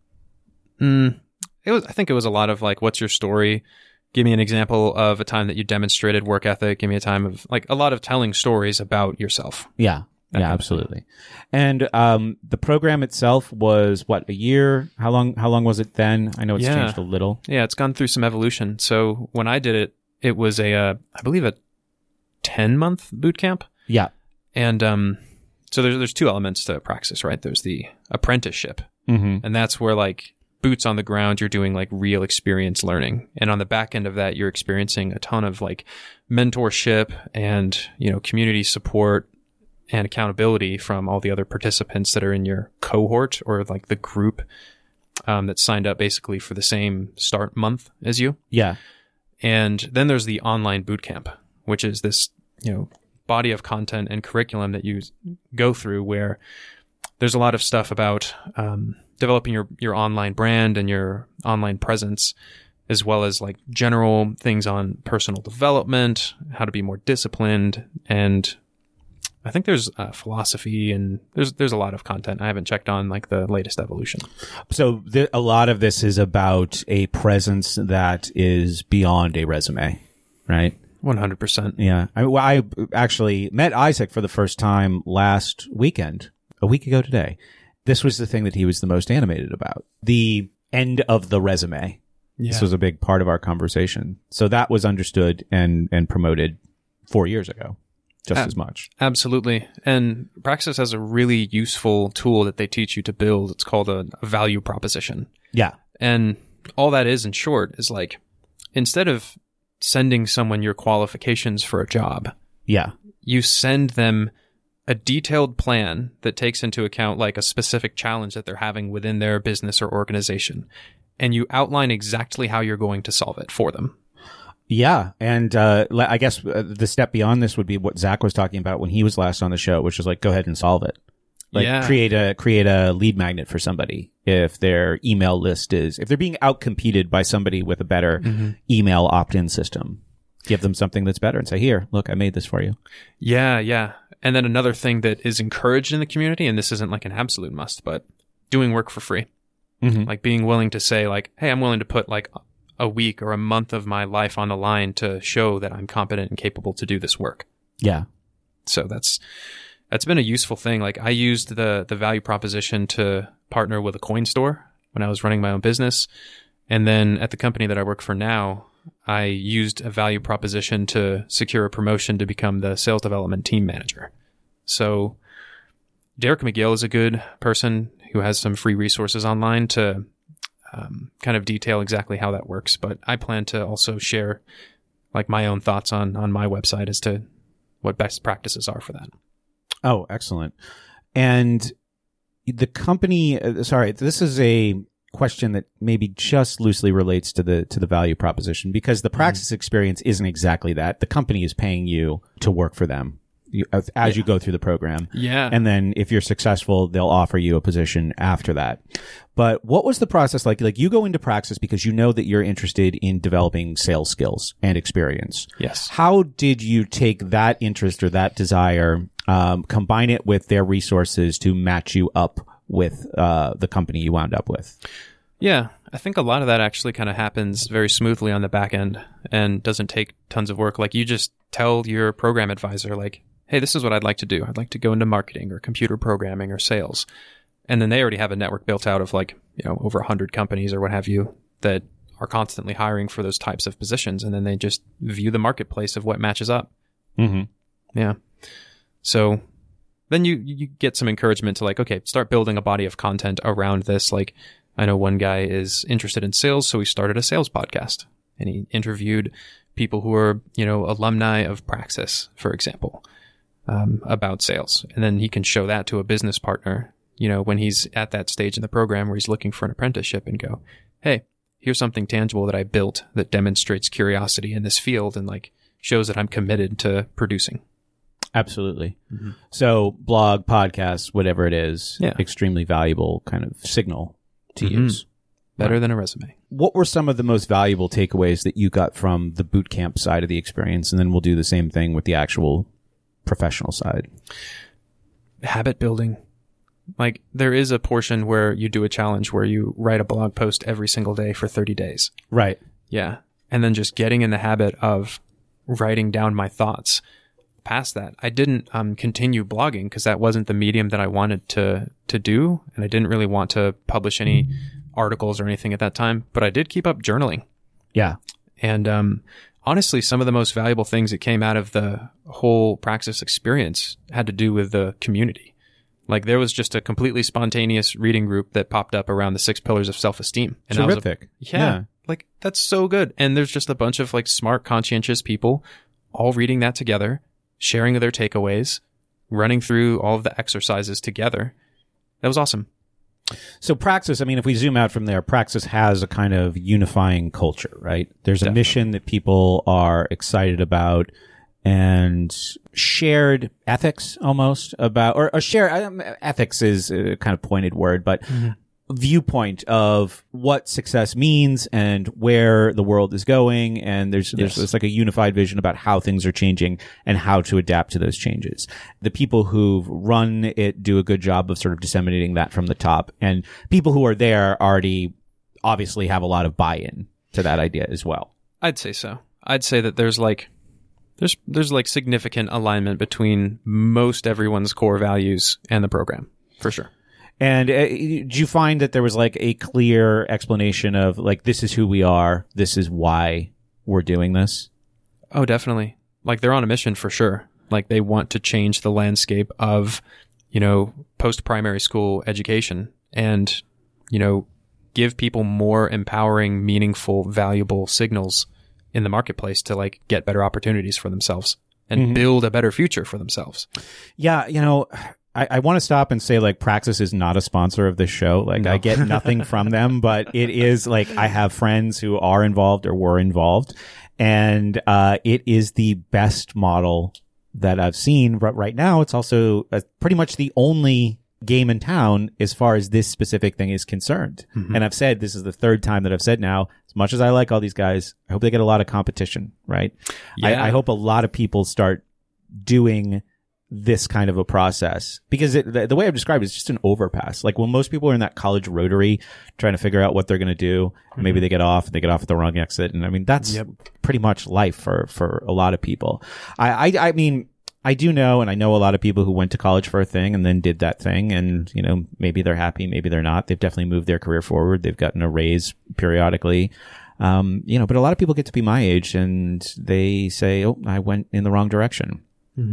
I think it was a lot of like, what's your story? Give me an example of a time that you demonstrated work ethic. Give me a time of like a lot of telling stories about yourself. Yeah. Yeah, absolutely. And the program itself was what, a year? How long was it then? I know it's changed a little. Yeah, it's gone through some evolution. So when I did it, it was I believe a 10-month boot camp. Yeah. And so there's two elements to Praxis, right? There's the apprenticeship. Mm-hmm. And that's where like boots on the ground, you're doing like real experience learning. And on the back end of that, you're experiencing a ton of like mentorship and, community support and accountability from all the other participants that are in your cohort or like the group that signed up basically for the same start month as you. Yeah. And then there's the online boot camp, which is this, body of content and curriculum that you go through where there's a lot of stuff about developing your online brand and your online presence, as well as like general things on personal development, how to be more disciplined. And I think there's philosophy and there's a lot of content. I haven't checked on like the latest evolution. So a lot of this is about a presence that is beyond a resume, right? 100%. Yeah. I actually met Isaac for the first time last weekend, a week ago today. This was the thing that he was the most animated about. The end of the resume. Yeah. This was a big part of our conversation. So that was understood and promoted 4 years ago, just as much. Absolutely. And Praxis has a really useful tool that they teach you to build. It's called a value proposition. Yeah. And all that is, in short, is like, instead of sending someone your qualifications for a job, you send them a detailed plan that takes into account like a specific challenge that they're having within their business or organization. And you outline exactly how you're going to solve it for them. Yeah. And I guess the step beyond this would be what Zach was talking about when he was last on the show, which is like, go ahead and solve it. Like create a lead magnet for somebody if their email list if they're being outcompeted by somebody with a better email opt-in system. Give them something that's better and say, here, look, I made this for you. Yeah, yeah. And then another thing that is encouraged in the community, and this isn't like an absolute must, but doing work for free. Mm-hmm. Like being willing to say like, hey, I'm willing to put like a week or a month of my life on the line to show that I'm competent and capable to do this work. Yeah. So that's been a useful thing. Like I used the value proposition to partner with a coin store when I was running my own business. And then at the company that I work for now, I used a value proposition to secure a promotion to become the sales development team manager. So Derek McGill is a good person who has some free resources online to kind of detail exactly how that works. But I plan to also share like my own thoughts on my website as to what best practices are for that. Oh, excellent. And the company, this is a question that maybe just loosely relates to the value proposition, because the Praxis experience isn't exactly that. The company is paying you to work for them as you go through the program. Yeah. And then if you're successful, they'll offer you a position after that. But what was the process like? Like you go into Praxis because you know that you're interested in developing sales skills and experience. Yes. How did you take that interest or that desire, combine it with their resources to match you up with the company you wound up with? Yeah, I think a lot of that actually kind of happens very smoothly on the back end and doesn't take tons of work. Like you just tell your program advisor, like, hey, this is what I'd like to do. I'd like to go into marketing or computer programming or sales. And then they already have a network built out of like, over 100 companies or what have you that are constantly hiring for those types of positions. And then they just view the marketplace of what matches up. Mm-hmm. Yeah. So then you get some encouragement to like, okay, start building a body of content around this. Like I know one guy is interested in sales, so he started a sales podcast and he interviewed people who are, alumni of Praxis, for example, about sales. And then he can show that to a business partner, when he's at that stage in the program where he's looking for an apprenticeship and go, hey, here's something tangible that I built that demonstrates curiosity in this field and like shows that I'm committed to producing. Absolutely. So blog, podcast, whatever it is, extremely valuable kind of signal to use. Better than a resume. What were some of the most valuable takeaways that you got from the boot camp side of the experience? And then we'll do the same thing with the actual professional side. Habit building. Like, there is a portion where you do a challenge where you write a blog post every single day for 30 days. Right. Yeah. And then just getting in the habit of writing down my thoughts. Past that, I didn't continue blogging because that wasn't the medium that I wanted to do. And I didn't really want to publish any articles or anything at that time, but I did keep up journaling. Yeah. And honestly, some of the most valuable things that came out of the whole Praxis experience had to do with the community. Like, there was just a completely spontaneous reading group that popped up around the 6 pillars of self-esteem. And terrific. Yeah. Like, that's so good. And there's just a bunch of like smart, conscientious people all reading that together, sharing their takeaways, running through all of the exercises together. That was awesome. So Praxis, I mean, if we zoom out from there, Praxis has a kind of unifying culture, right? There's a mission that people are excited about and shared ethics almost about, or a shared ethics is a kind of pointed word, but viewpoint of what success means and where the world is going. And there's like a unified vision about how things are changing and how to adapt to those changes. The people who've run it do a good job of sort of disseminating that from the top, and people who are there already obviously have a lot of buy-in to that idea as well. I'd say so. I'd say that there's significant alignment between most everyone's core values and the program, for sure. And did you find that there was like a clear explanation of like, this is who we are, this is why we're doing this? Oh, definitely. Like, they're on a mission for sure. Like, they want to change the landscape of, post-primary school education and, give people more empowering, meaningful, valuable signals in the marketplace to like get better opportunities for themselves and build a better future for themselves. Yeah. I want to stop and say, like, Praxis is not a sponsor of this show. Like, I get nothing from them, but it is like, I have friends who are involved or were involved, and it is the best model that I've seen. But right now, it's also pretty much the only game in town as far as this specific thing is concerned. And I've said, this is the third time that I've said now, as much as I like all these guys, I hope they get a lot of competition, right? Yeah. I hope a lot of people start doing this kind of a process, because the way I've described it is just an overpass. Like, when most people are in that college rotary trying to figure out what they're going to do, maybe they get off at the wrong exit. And I mean, that's pretty much life for a lot of people. I mean, I do know, and I know a lot of people who went to college for a thing and then did that thing, and, maybe they're happy, maybe they're not. They've definitely moved their career forward. They've gotten a raise periodically. But a lot of people get to be my age and they say, oh, I went in the wrong direction.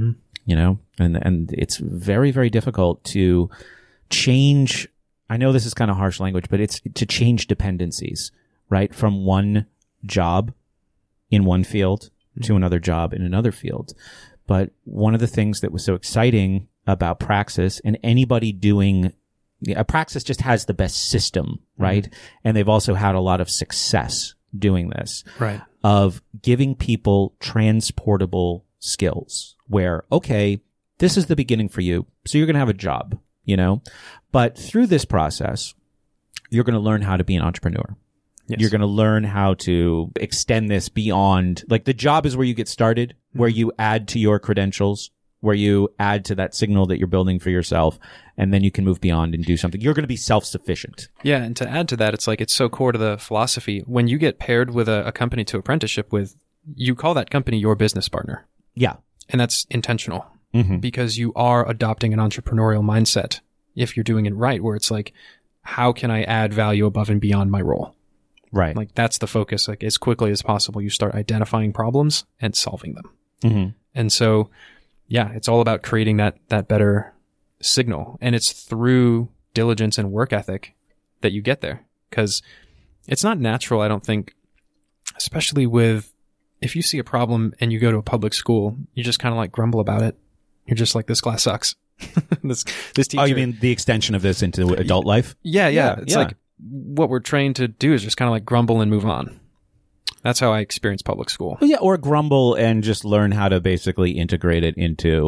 And it's very, very difficult to change. I know this is kind of harsh language, but it's to change dependencies, right? From one job in one field to another job in another field. But one of the things that was so exciting about Praxis, and anybody doing, Praxis just has the best system, right? And they've also had a lot of success doing this, right? Of giving people transportable skills where, okay, this is the beginning for you. So you're going to have a job, but through this process, you're going to learn how to be an entrepreneur. Yes. You're going to learn how to extend this beyond, like, the job is where you get started, where you add to your credentials, where you add to that signal that you're building for yourself, and then you can move beyond and do something. You're going to be self-sufficient. Yeah. And to add to that, it's like, it's so core to the philosophy. When you get paired with a company to apprenticeship with, you call that company your business partner. Yeah. And that's intentional because you are adopting an entrepreneurial mindset if you're doing it right, where it's like, how can I add value above and beyond my role? Right. Like, that's the focus. Like, as quickly as possible, you start identifying problems and solving them. And so, yeah, it's all about creating that better signal. And it's through diligence and work ethic that you get there. Because it's not natural, I don't think, especially with, if you see a problem and you go to a public school, you just kind of like grumble about it. You're just like, this class sucks. this teacher. Oh, you mean the extension of this into adult life? Yeah. It's like, what we're trained to do is just kind of like grumble and move on. That's how I experience public school. Well, yeah, or grumble and just learn how to basically integrate it into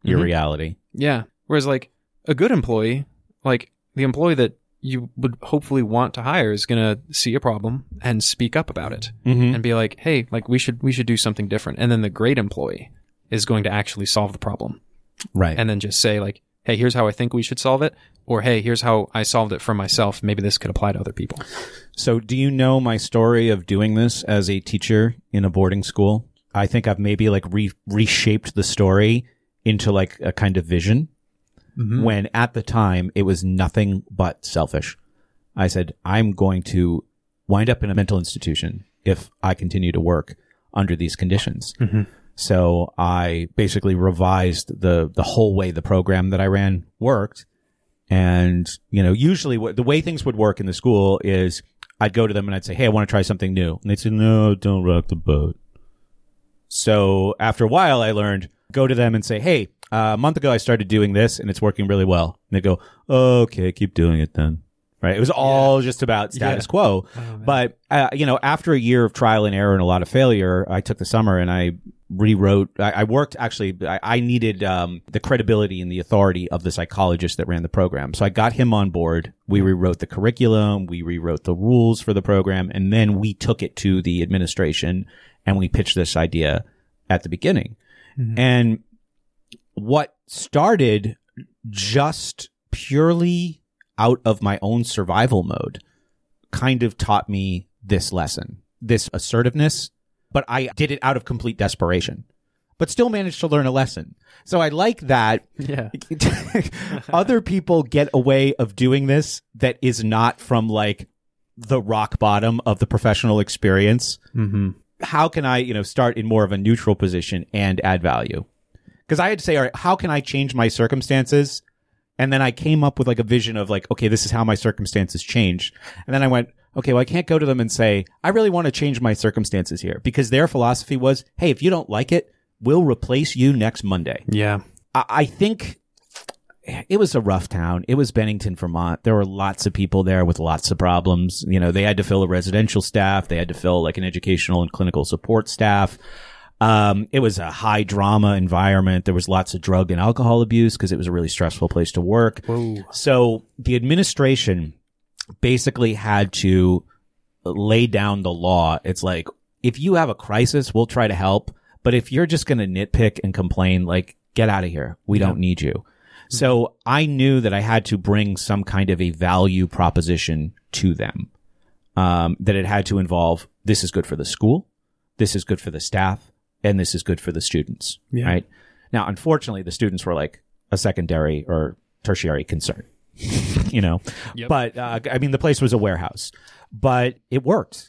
your reality. Yeah. Whereas like a good employee, like the employee that you would hopefully want to hire is going to see a problem and speak up about it and be like, hey, like we should do something different. And then the great employee is going to actually solve the problem. Right. And then just say like, hey, here's how I think we should solve it. Or, hey, here's how I solved it for myself. Maybe this could apply to other people. So do you know my story of doing this as a teacher in a boarding school? I think I've maybe like reshaped the story into like a kind of vision when at the time it was nothing but selfish. I said, I'm going to wind up in a mental institution if I continue to work under these conditions. So I basically revised the whole way the program that I ran worked. And, you know, usually the way things would work in the school is I'd go to them and I'd say, hey, I want to try something new. And they'd say, no, don't rock the boat. So after a while, I learned, go to them and say, hey, a month ago I started doing this and it's working really well. And they go, okay, keep doing it then. Right. It was all just about status quo. Oh, but, you know, after a year of trial and error and a lot of failure, I took the summer and I rewrote. I worked actually. I needed the credibility and the authority of the psychologist that ran the program. So I got him on board. We rewrote the curriculum. We rewrote the rules for the program. And then we took it to the administration and we pitched this idea at the beginning. And what started just purely out of my own survival mode kind of taught me this lesson, this assertiveness, but I did it out of complete desperation, but still managed to learn a lesson. So I like that other people get a way of doing this that is not from like the rock bottom of the professional experience. How can I, you know, start in more of a neutral position and add value? Because I had to say, all right, how can I change my circumstances? And then I came up with like a vision of like, okay, this is how my circumstances changed. And then I went, okay, well, I can't go to them and say, I really want to change my circumstances here, because their philosophy was, hey, if you don't like it, we'll replace you next Monday. Yeah. I think it was a rough town. It was Bennington, Vermont. There were lots of people there with lots of problems. You know, they had to fill a residential staff. They had to fill like an educational and clinical support staff. It was a high drama environment. There was lots of drug and alcohol abuse because it was a really stressful place to work. Whoa. So the administration basically had to lay down the law. It's like, if you have a crisis, we'll try to help. But if you're just going to nitpick and complain, like, get out of here. We don't need you. So I knew that I had to bring some kind of a value proposition to them, that it had to involve, this is good for the school, this is good for the staff, and this is good for the students, right? Now, unfortunately, the students were like a secondary or tertiary concern, you know, but, I mean, the place was a warehouse, but it worked.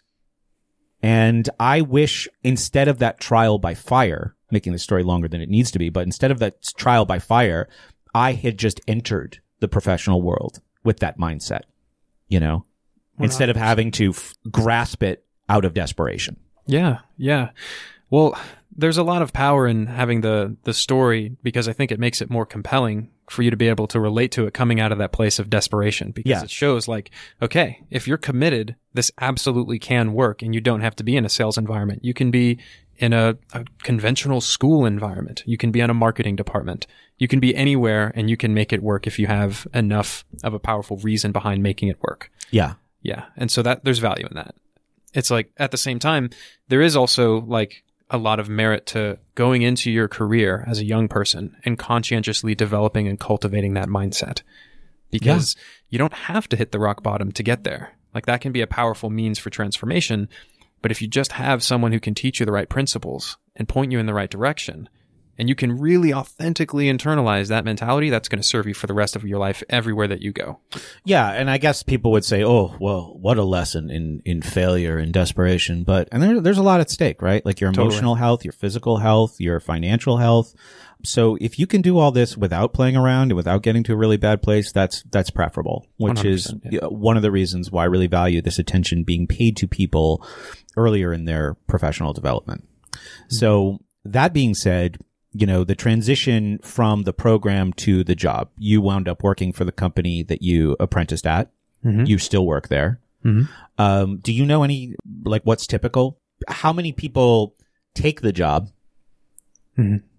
And I wish instead of that trial by fire, making the story longer than it needs to be, but instead of that trial by fire, I had just entered the professional world with that mindset, you know, 100%. Instead of having to grasp it out of desperation. Yeah. Yeah. Well, there's a lot of power in having the story, because I think it makes it more compelling for you to be able to relate to it coming out of that place of desperation, because it shows like, okay, if you're committed, this absolutely can work, and you don't have to be in a sales environment. You can be in a conventional school environment. You can be on a marketing department. You can be anywhere, and you can make it work if you have enough of a powerful reason behind making it work. Yeah. Yeah. And so that there's value in that. It's like, at the same time, there is also like a lot of merit to going into your career as a young person and conscientiously developing and cultivating that mindset, because you don't have to hit the rock bottom to get there. Like, that can be a powerful means for transformation. But if you just have someone who can teach you the right principles and point you in the right direction, and you can really authentically internalize that mentality, that's going to serve you for the rest of your life everywhere that you go. Yeah. And I guess people would say, oh, well, what a lesson in failure and desperation. But, and there's a lot at stake, right? Like your emotional health, your physical health, your financial health. So if you can do all this without playing around and without getting to a really bad place, that's preferable, which is one of the reasons why I really value this attention being paid to people earlier in their professional development. Mm-hmm. So that being said, you know, the transition from the program to the job, you wound up working for the company that you apprenticed at. Mm-hmm. You still work there. Mm-hmm. Do you know any, like, what's typical? How many people take the job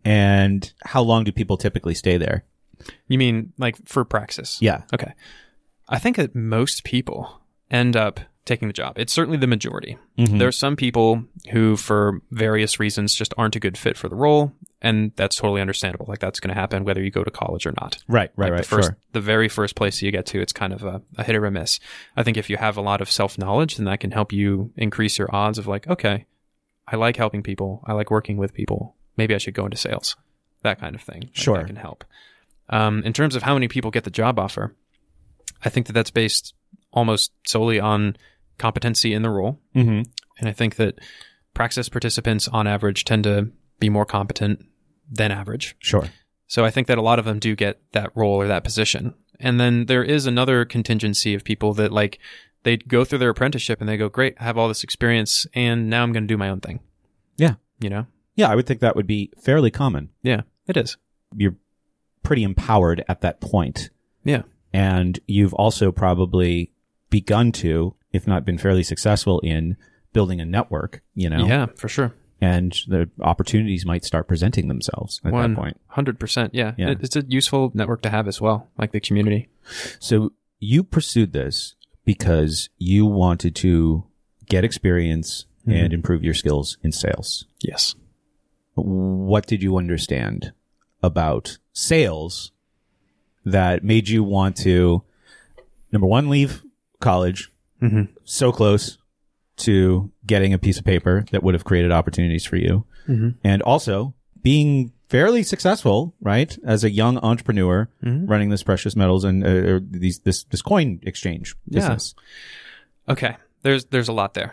And how long do people typically stay there? You mean like for Praxis? Yeah. Okay. I think that most people end up taking the job. It's certainly the majority. Mm-hmm. There are some people who, for various reasons, just aren't a good fit for the role, and that's totally understandable. Like, that's going to happen whether you go to college or not. Right. The very first place you get to, it's kind of a hit or a miss. I think if you have a lot of self-knowledge, then that can help you increase your odds of like, okay, I like helping people. I like working with people. Maybe I should go into sales. That kind of thing. Like, sure. that can help. In terms of how many people get the job offer, I think that that's based almost solely on competency in the role. Mm-hmm. And I think that Praxis participants on average tend to be more competent than average. Sure. So I think that a lot of them do get that role or that position. And then there is another contingency of people that like they go through their apprenticeship and they go, great, I have all this experience and now I'm going to do my own thing. Yeah. You know? Yeah, I would think that would be fairly common. Yeah, it is. You're pretty empowered at that point. Yeah. And you've also probably begun to, if not been fairly successful in building a network, you know? Yeah, for sure. And the opportunities might start presenting themselves at that point. 100%. Yeah. Yeah. It's a useful network to have as well, like the community. So you pursued this because you wanted to get experience and improve your skills in sales. Yes. What did you understand about sales that made you want to, number one, leave college so close to getting a piece of paper that would have created opportunities for you, and also being fairly successful, right, as a young entrepreneur running this precious metals and this coin exchange business? Yeah. Okay, there's a lot there.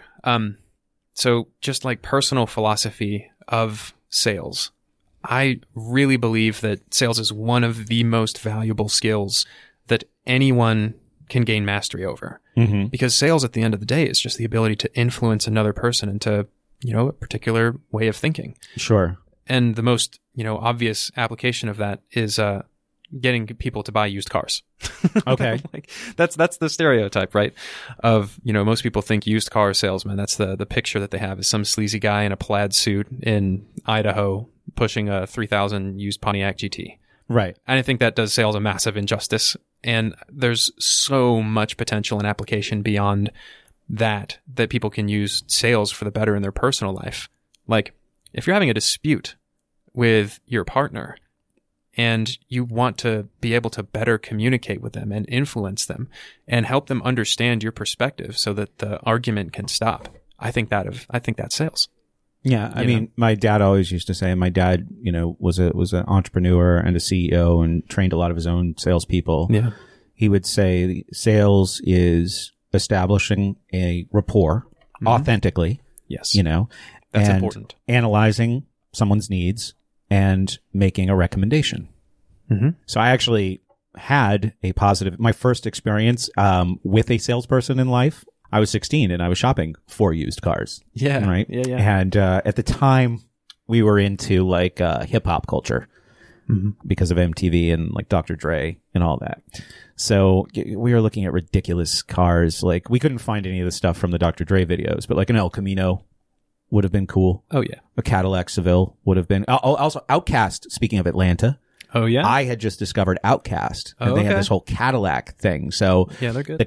So just like personal philosophy of sales, I really believe that sales is one of the most valuable skills that anyone can gain mastery over. Because sales at the end of the day is just the ability to influence another person into, you know, a particular way of thinking. Sure. And the most, you know, obvious application of that is getting people to buy used cars. Okay. Like that's the stereotype, right? Of, you know, most people think used car salesman. That's the picture that they have is some sleazy guy in a plaid suit in Idaho pushing a 3000 used Pontiac GT. Right. And I think that does sales a massive injustice. And there's so much potential and application beyond that people can use sales for the better in their personal life. Like, if you're having a dispute with your partner and you want to be able to better communicate with them and influence them and help them understand your perspective so that the argument can stop, I think that's sales. Yeah, I mean, my dad always used to say, my dad, you know, was an entrepreneur and a CEO and trained a lot of his own salespeople. Yeah. He would say sales is establishing a rapport authentically. Yes. You know, that's and important. Analyzing someone's needs and making a recommendation. So I actually had my first experience with a salesperson in life. I was 16 and I was shopping for used cars. Yeah. Right. Yeah. And at the time we were into like hip hop culture because of MTV and like Dr. Dre and all that. So we were looking at ridiculous cars. Like we couldn't find any of the stuff from the Dr. Dre videos, but like an El Camino would have been cool. Oh yeah. A Cadillac Seville would have been. Also Outcast, speaking of Atlanta. Oh yeah. I had just discovered Outcast and they had this whole Cadillac thing. So yeah, they're good. The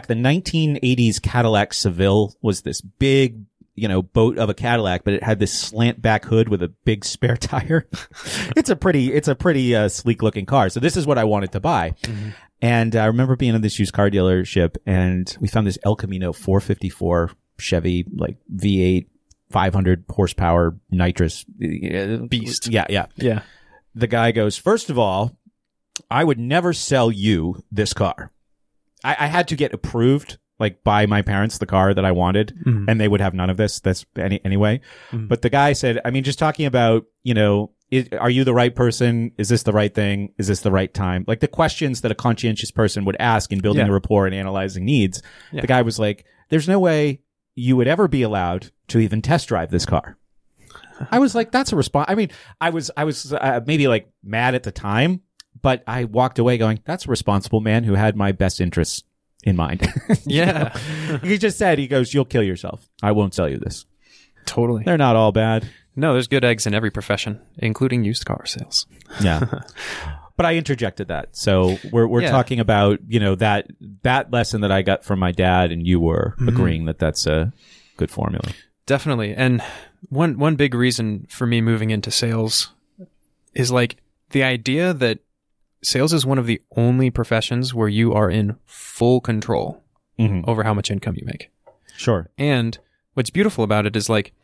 1980s Cadillac Seville was this big, you know, boat of a Cadillac, but it had this slant back hood with a big spare tire. It's a pretty sleek looking car. So this is what I wanted to buy. And I remember being in this used car dealership and we found this El Camino 454 Chevy, like V8, 500 horsepower nitrous beast. Yeah. The guy goes, first of all, I would never sell you this car. I had to get approved, like by my parents, the car that I wanted, and they would have none of this. That's anyway. But the guy said, I mean, just talking about, you know, are you the right person? Is this the right thing? Is this the right time? Like the questions that a conscientious person would ask in building a rapport and analyzing needs. Yeah. The guy was like, there's no way you would ever be allowed to even test drive this car. I was like, that's a response. I mean, I was maybe like mad at the time, but I walked away going, that's a responsible man who had my best interests in mind. Yeah. He just said, he goes, you'll kill yourself. I won't sell you this. Totally. They're not all bad. No, there's good eggs in every profession, including used car sales. Yeah. But I interjected that. So we're talking about, that lesson that I got from my dad, and you were agreeing that that's a good formula. Definitely. And one big reason for me moving into sales is like the idea that sales is one of the only professions where you are in full control over how much income you make. Sure. And what's beautiful about it is like,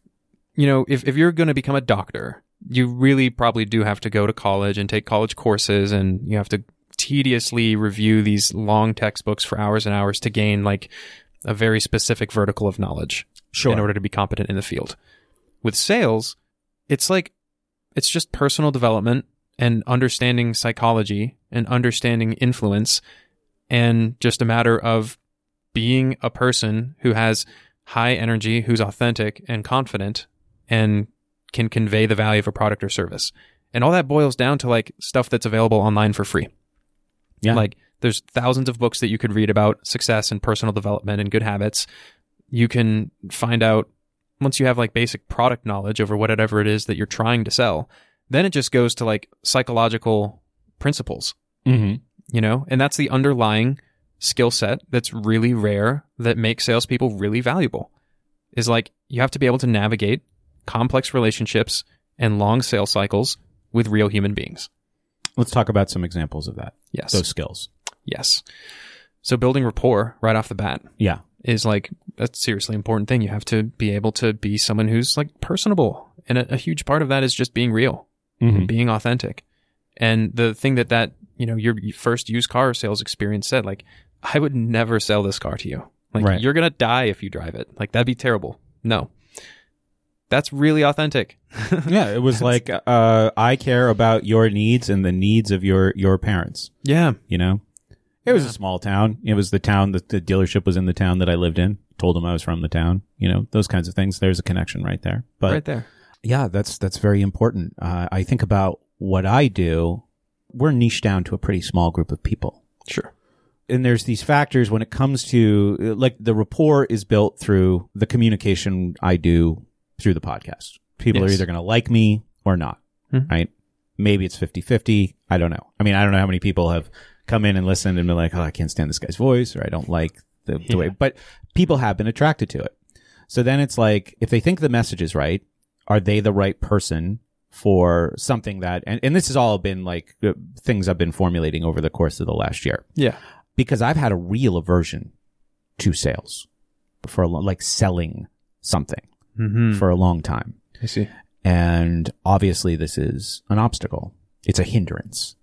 if you're going to become a doctor, you really probably do have to go to college and take college courses, and you have to tediously review these long textbooks for hours and hours to gain like a very specific vertical of knowledge in order to be competent in the field. With sales, it's just personal development and understanding psychology and understanding influence, and just a matter of being a person who has high energy, who's authentic and confident and can convey the value of a product or service. And all that boils down to like stuff that's available online for free. Yeah. Like there's thousands of books that you could read about success and personal development and good habits. You can find out once you have like basic product knowledge over whatever it is that you're trying to sell, then it just goes to like psychological principles, and that's the underlying skill set that's really rare that makes salespeople really valuable, is like you have to be able to navigate complex relationships and long sales cycles with real human beings. Let's talk about some examples of that. Yes. Those skills. Yes. So building rapport right off the bat. Yeah. Is like a seriously important thing. You have to be able to be someone who's like personable. And a huge part of that is just being real, and being authentic. And the thing that your first used car sales experience said, like, I would never sell this car to you. Like, you're going to die if you drive it. Like, that'd be terrible. No. That's really authentic. Yeah, it was like, I care about your needs and the needs of your parents. Yeah. It was a small town. It was the town that the dealership was in, the town that I lived in. Told them I was from the town. Those kinds of things. There's a connection right there. But right there. Yeah, that's very important. I think about what I do. We're niched down to a pretty small group of people. Sure. And there's these factors when it comes to, like, the rapport is built through the communication I do through the podcast. People are either going to like me or not, right? Maybe it's 50-50. I don't know. I mean, I don't know how many people have come in and listened and been like, oh, I can't stand this guy's voice, or I don't like the way, but people have been attracted to it. So then it's like, if they think the message is right, are they the right person for something that, and this has all been like things I've been formulating over the course of the last year. Yeah. Because I've had a real aversion to sales for like selling something for a long time. I see. And obviously this is an obstacle. It's a hindrance,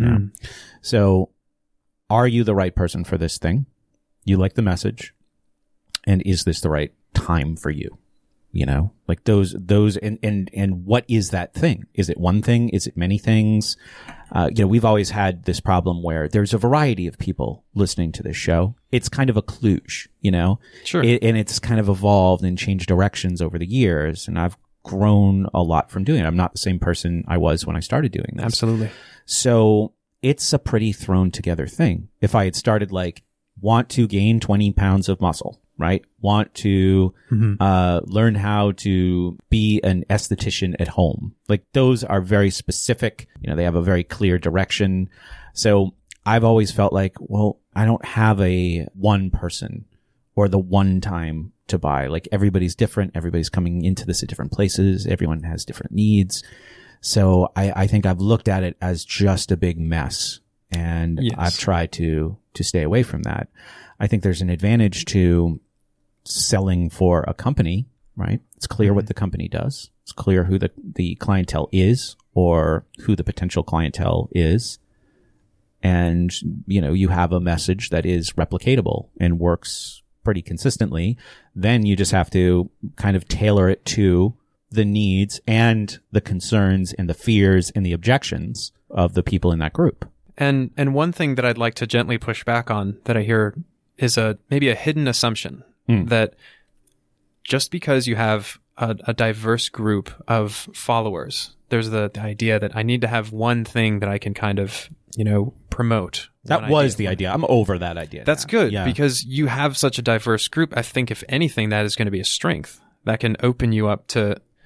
So are you the right person for this thing? You like the message? And is this the right time for you? Like those, and what is that thing? Is it one thing? Is it many things? We've always had this problem where there's a variety of people listening to this show. It's kind of a kludge, Sure. And it's kind of evolved and changed directions over the years. And I've grown a lot from doing it. I'm not the same person I was when I started doing this. Absolutely. So it's a pretty thrown together thing. If I had started like, want to gain 20 pounds of muscle, right? Want to learn how to be an esthetician at home. Like those are very specific. They have a very clear direction. So I've always felt like, well, I don't have a one person or the one time to buy. Like everybody's different. Everybody's coming into this at different places. Everyone has different needs. So I think I've looked at it as just a big mess. And I've tried to stay away from that. I think there's an advantage to selling for a company, right? It's clear what the company does. It's clear who the clientele is or who the potential clientele is. And, you have a message that is replicatable and works pretty consistently. Then you just have to kind of tailor it to the needs and the concerns and the fears and the objections of the people in that group. And one thing that I'd like to gently push back on that I hear is maybe a hidden assumption that just because you have a diverse group of followers, there's the idea that I need to have one thing that I can kind of, promote. That was the idea. I'm over that idea. That's good because you have such a diverse group. I think if anything, that is going to be a strength that can open you up to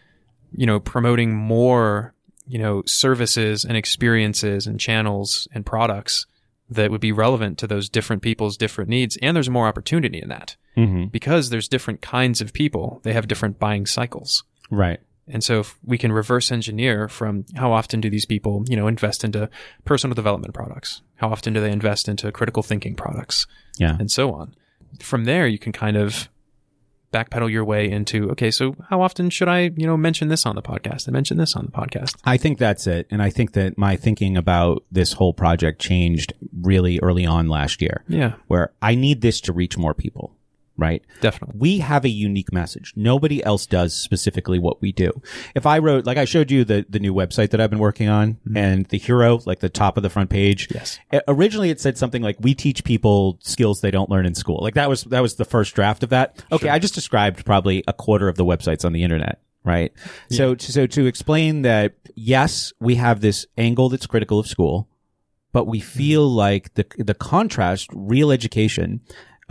promoting more, services and experiences and channels and products that would be relevant to those different people's different needs. And there's more opportunity in that because there's different kinds of people. They have different buying cycles. Right. And so if we can reverse engineer from how often do these people, invest into personal development products? How often do they invest into critical thinking products? Yeah. And so on. From there, you can kind of backpedal your way into, okay, so how often should I, mention this on the podcast and mention this on the podcast? I think that's it. And I think that my thinking about this whole project changed really early on last year. Yeah. Where I need this to reach more people, right? Definitely. We have a unique message. Nobody else does specifically what we do. If I wrote, like I showed you the new website that I've been working on and the hero, like the top of the front page. Yes. Originally it said something like, we teach people skills they don't learn in school. Like that was the first draft of that. Okay. Sure. I just described probably a quarter of the websites on the internet. Right. Yeah. So to explain that, yes, we have this angle that's critical of school, but we feel like the contrast, real education,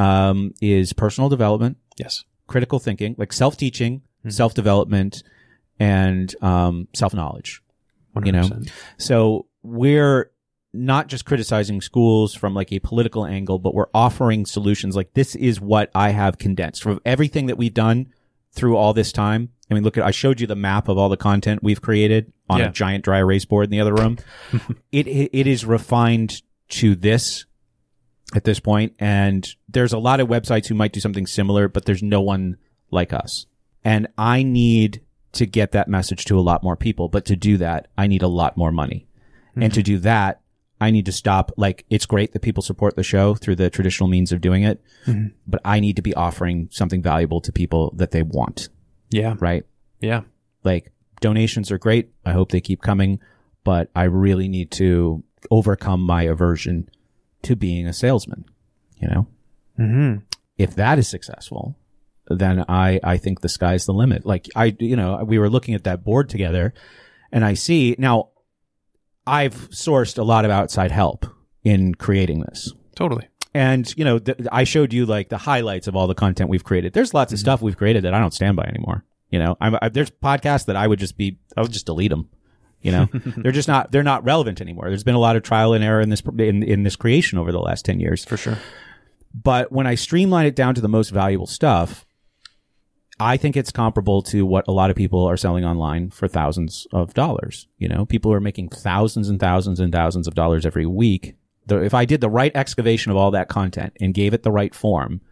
is personal development. Yes. Critical thinking, like self-teaching, self-development, and self-knowledge. 100%. So we're not just criticizing schools from like a political angle, but we're offering solutions. Like this is what I have condensed from everything that we've done through all this time. I mean, I showed you the map of all the content we've created on a giant dry erase board in the other room. It is refined to this at this point, and there's a lot of websites who might do something similar, but there's no one like us. And I need to get that message to a lot more people, but to do that, I need a lot more money. And to do that, I need to stop. Like, it's great that people support the show through the traditional means of doing it, but I need to be offering something valuable to people that they want. Yeah. Right? Yeah. Like, donations are great. I hope they keep coming, but I really need to overcome my aversion to being a salesman, If that is successful, then I think the sky's the limit. Like we were looking at that board together and I see now I've sourced a lot of outside help in creating this. Totally. And, I showed you like the highlights of all the content we've created. There's lots of stuff we've created that I don't stand by anymore. There's podcasts that I would just delete them. They're not relevant anymore. There's been a lot of trial and error in this creation over the last 10 years. For sure. But when I streamline it down to the most valuable stuff, I think it's comparable to what a lot of people are selling online for thousands of dollars. People are making thousands and thousands and thousands of dollars every week. If I did the right excavation of all that content and gave it the right form,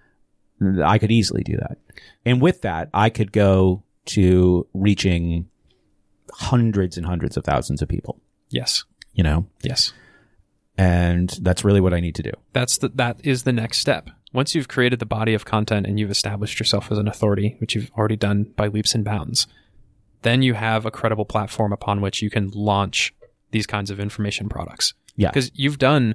I could easily do that. And with that, I could go to reaching hundreds and hundreds of thousands of people. Yes. Yes. And that's really what I need to do. That is the next step. Once you've created the body of content and you've established yourself as an authority, which you've already done by leaps and bounds, then you have a credible platform upon which you can launch these kinds of information products. Yeah. Because you've done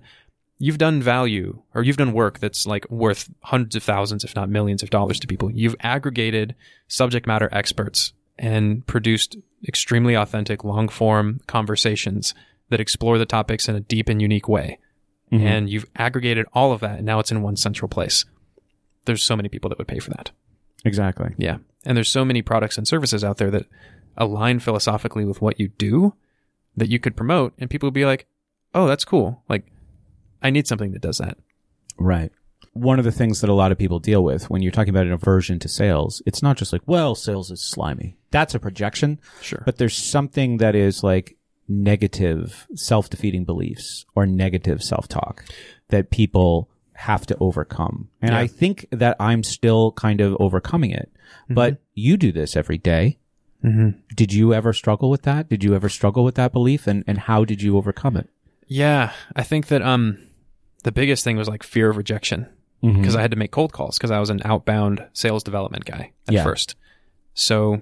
value, or you've done work that's like worth hundreds of thousands, if not millions of dollars to people. You've aggregated subject matter experts and produced extremely authentic long form conversations that explore the topics in a deep and unique way. And you've aggregated all of that, and now it's in one central place. There's so many people that would pay for that. Exactly. Yeah. And there's so many products and services out there that align philosophically with what you do that you could promote, and people would be like, oh, that's cool. Like, I need something that does that. Right. One of the things that a lot of people deal with when you're talking about an aversion to sales, it's not just like, well, sales is slimy. That's a projection. Sure. But there's something that is like negative self-defeating beliefs or negative self-talk that people have to overcome. And I think that I'm still kind of overcoming it. But you do this every day. Did you ever struggle with that? Did you ever struggle with that belief? And how did you overcome it? Yeah, I think that the biggest thing was like fear of rejection, because I had to make cold calls because I was an outbound sales development guy at first. So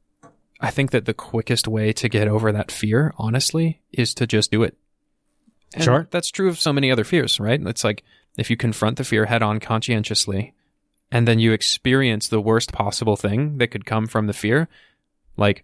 I think that the quickest way to get over that fear, honestly, is to just do it. And sure. That's true of so many other fears, right? It's like if you confront the fear head on conscientiously, and then you experience the worst possible thing that could come from the fear. Like,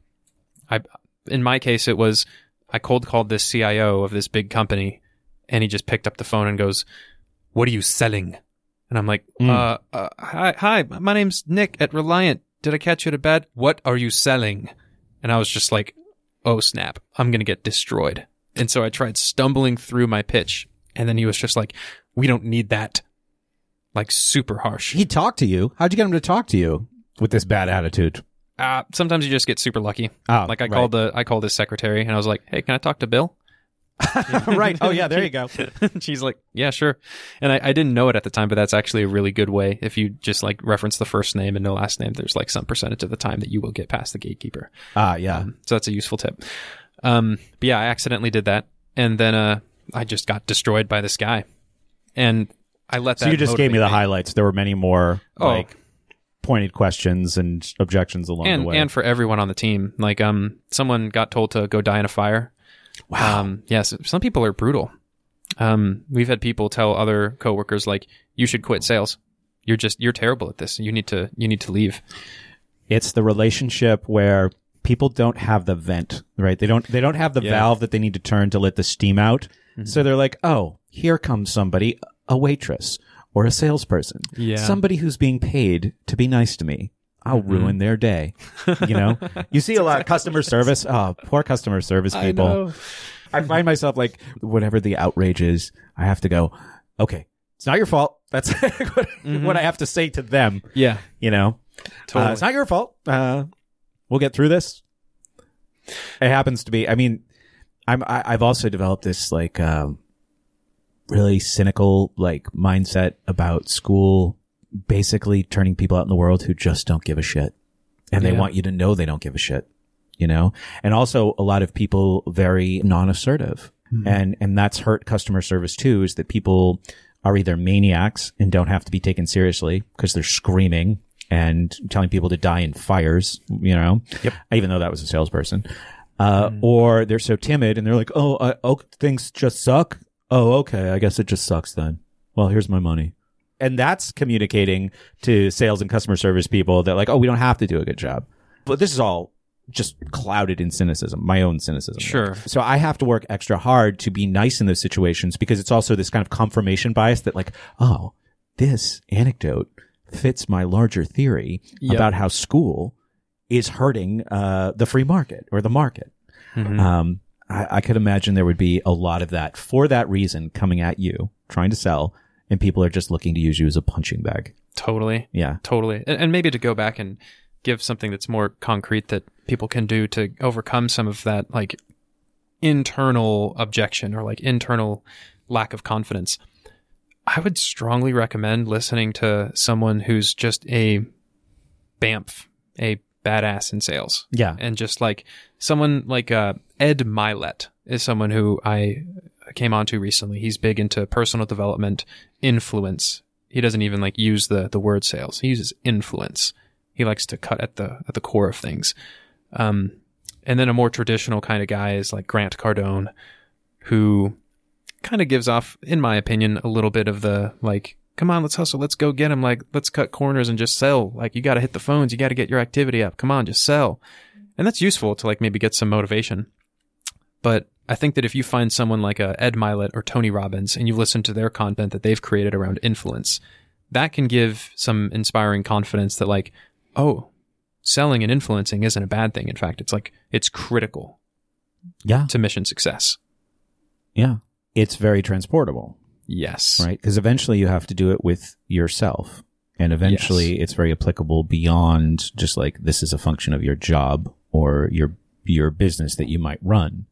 in my case, it was I cold called this CIO of this big company, and he just picked up the phone and goes, "What are you selling?" And I'm like, hi, my name's Nick at Reliant. Did I catch you at a bad? What are you selling? And I was just like, oh snap, I'm going to get destroyed. And so I tried stumbling through my pitch. And then he was just like, we don't need that. Like super harsh. He talked to you. How'd you get him to talk to you with this bad attitude? Sometimes you just get super lucky. Oh, like I right. called his secretary and I was like, hey, can I talk to Bill? Right. Oh yeah, there you go. She's like, yeah, sure. And I didn't know it at the time, but that's actually a really good way. If you just like reference the first name and no last name, there's like some percentage of the time that you will get past the gatekeeper. Yeah. So that's a useful tip. But yeah, I accidentally did that. And then I just got destroyed by this guy. And I let that. So you just gave me the motivate highlights. There were many more like pointed questions and objections along the way. And for everyone on the team, like someone got told to go die in a fire. Wow. Yes, some people are brutal. We've had people tell other coworkers like, you should quit sales. You're terrible at this. You need to leave. It's the relationship where people don't have the vent, right? They don't have the valve that they need to turn to let the steam out. Mm-hmm. So they're like, oh, here comes somebody, a waitress or a salesperson, somebody who's being paid to be nice to me. I'll ruin their day. You know, you see a lot of customer service. Oh, poor customer service people. I find myself like, whatever the outrage is, I have to go, okay, it's not your fault. That's what I have to say to them. Yeah. You know, Totally. It's not your fault. We'll get through this. It happens to be, I mean, I've also developed this like, really cynical like mindset about school, basically turning people out in the world who just don't give a shit. And they want you to know they don't give a shit, you know? And also a lot of people very non-assertive. Mm-hmm. And that's hurt customer service too, is that people are either maniacs and don't have to be taken seriously because they're screaming and telling people to die in fires, you know? Yep. Even though that was a salesperson. Or they're so timid and they're like, oh, things just suck. Oh, okay. I guess it just sucks then. Well, here's my money. And that's communicating to sales and customer service people that like, oh, we don't have to do a good job. But this is all just clouded in cynicism, my own cynicism. Sure. So I have to work extra hard to be nice in those situations because it's also this kind of confirmation bias that like, oh, this anecdote fits my larger theory about how school is hurting the free market or the market. Mm-hmm. I could imagine there would be a lot of that for that reason coming at you, trying to sell, and people are just looking to use you as a punching bag. Totally. Yeah. Totally. And maybe to go back and give something that's more concrete that people can do to overcome some of that like internal objection or like internal lack of confidence. I would strongly recommend listening to someone who's just a BAMF, a badass in sales. Yeah. And just like someone like Ed Mylett is someone who I came onto recently. He's big into personal development, influence. He doesn't even like use the word sales. He uses influence. He likes to cut at the core of things. And then a more traditional kind of guy is like Grant Cardone, who kind of gives off, in my opinion, a little bit of the like, come on, let's hustle, let's go get him. Like, let's cut corners and just sell. Like, you got to hit the phones. You got to get your activity up. Come on, just sell. And that's useful to like maybe get some motivation. But I think that if you find someone like Ed Mylett or Tony Robbins and you listen to their content that they've created around influence, that can give some inspiring confidence that like, oh, selling and influencing isn't a bad thing. In fact, it's like, it's critical to mission success. Yeah. It's very transportable. Yes. Right? Because eventually you have to do it with yourself. And eventually it's very applicable beyond just like, this is a function of your job or your business that you might run.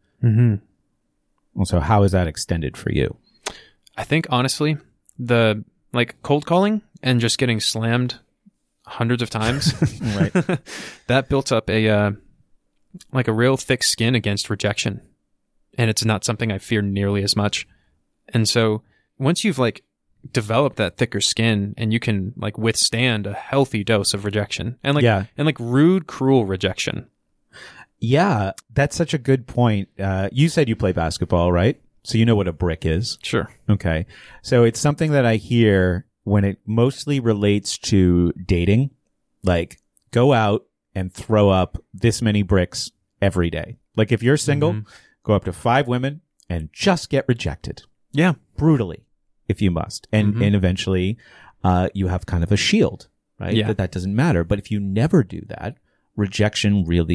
Mm-hmm. So how is that extended for you? I think honestly, the like cold calling and just getting slammed hundreds of times, right? That built up a real thick skin against rejection. And it's not something I fear nearly as much. And so once you've like developed that thicker skin and you can like withstand a healthy dose of rejection and like rude, cruel rejection. Yeah, that's such a good point. You said you play basketball, right? So you know what a brick is. Sure. Okay. So it's something that I hear when it mostly relates to dating, like go out and throw up this many bricks every day. Like if you're single, go up to 5 women and just get rejected. Yeah. Brutally, if you must. And eventually, you have kind of a shield, right? Yeah. That doesn't matter. But if you never do that, rejection really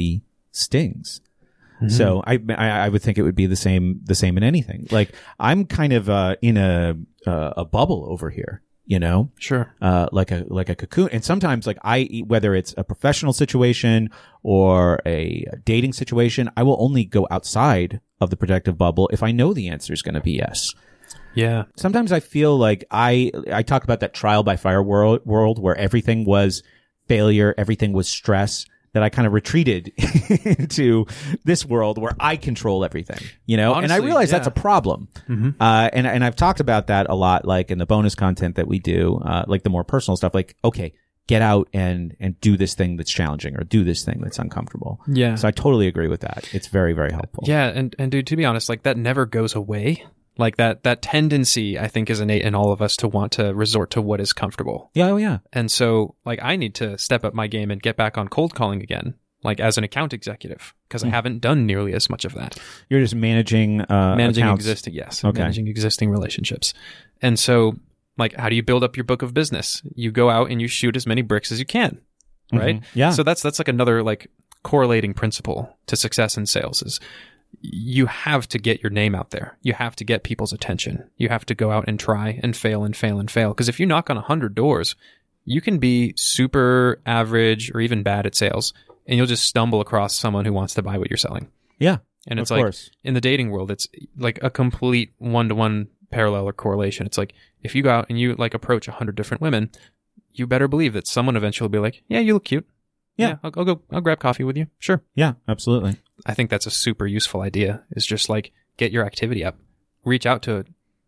stings. So I would think it would be the same in anything. Like I'm kind of in a bubble over here, you know? Sure. Like a cocoon. And sometimes like whether it's a professional situation or a dating situation, I will only go outside of the protective bubble if I know the answer is going to be yes. Yeah. Sometimes I feel like I talk about that trial by fire world where everything was failure, everything was stress, that I kind of retreated into this world where I control everything, you know? Honestly, and I realize that's a problem. And I've talked about that a lot, like in the bonus content that we do, like the more personal stuff, like, okay, get out and do this thing that's challenging or do this thing that's uncomfortable. Yeah. So I totally agree with that. It's very, very helpful. Yeah. And dude, to be honest, like that never goes away. Like that tendency, I think, is innate in all of us to want to resort to what is comfortable. Yeah. Oh, yeah. And so, like, I need to step up my game and get back on cold calling again, like as an account executive, because I haven't done nearly as much of that. You're just managing accounts. Managing existing relationships. And so, like, how do you build up your book of business? You go out and you shoot as many bricks as you can, right? Yeah. So that's like another like correlating principle to success in sales is you have to get your name out there. You have to get people's attention. You have to go out and try and fail and fail and fail. Because if you knock on 100 doors, you can be super average or even bad at sales, and you'll just stumble across someone who wants to buy what you're selling. Yeah. And it's of like course. In the dating world, it's like a complete one-to-one parallel or correlation. It's like if you go out and you like approach 100 different women, you better believe that someone eventually will be like, yeah, you look cute. Yeah. I'll grab coffee with you. Sure. Yeah, absolutely. I think that's a super useful idea, is just like get your activity up, reach out to,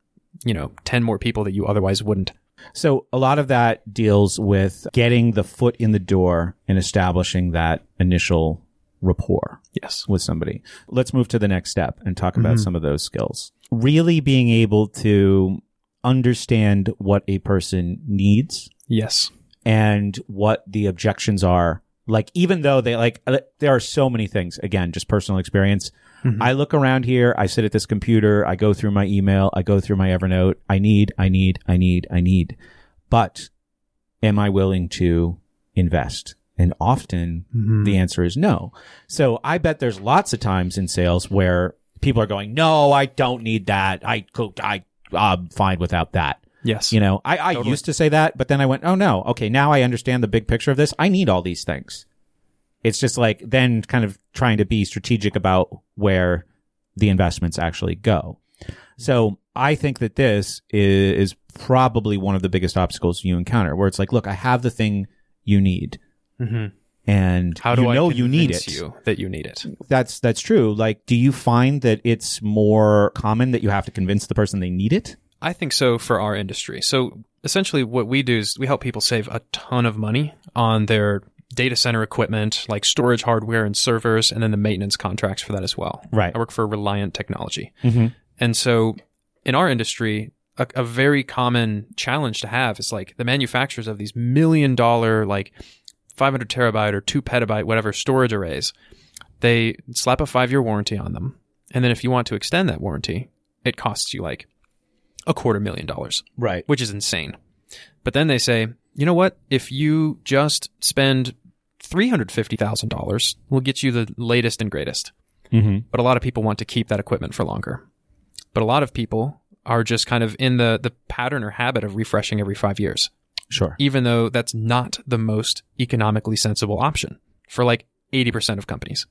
10 more people that you otherwise wouldn't. So a lot of that deals with getting the foot in the door and establishing that initial rapport Yes. with somebody. Let's move to the next step and talk about some of those skills. Really being able to understand what a person needs Yes. and what the objections are. Like, even though there are so many things, again, just personal experience. I look around here, I sit at this computer, I go through my email, I go through my Evernote. I need. But am I willing to invest? And often the answer is no. So I bet there's lots of times in sales where people are going, no, I don't need that. I'm fine without that. Yes. I Totally. used to say that, but then I went, oh no, okay, now I understand the big picture of this. I need all these things. It's just like then kind of trying to be strategic about where the investments actually go. So I think that this is probably one of the biggest obstacles you encounter, where it's like, look, I have the thing you need. And How do I you need convince it. you that you need it? That's true. Like, do you find that it's more common that you have to convince the person they need it? I think so for our industry. So essentially what we do is we help people save a ton of money on their data center equipment, like storage hardware and servers, and then the maintenance contracts for that as well. Right. I work for Reliant Technology. And so in our industry, a very common challenge to have is like the manufacturers of these $1 million, like 500 terabyte or 2 petabyte, whatever storage arrays, they slap a 5-year warranty on them. And then if you want to extend that warranty, it costs you like $250,000. Right. Which is insane. But then they say, you know what? If you just spend $350,000, we'll get you the latest and greatest. But a lot of people want to keep that equipment for longer. But a lot of people are just kind of in the pattern or habit of refreshing every 5 years. Sure. Even though that's not the most economically sensible option for like 80% of companies.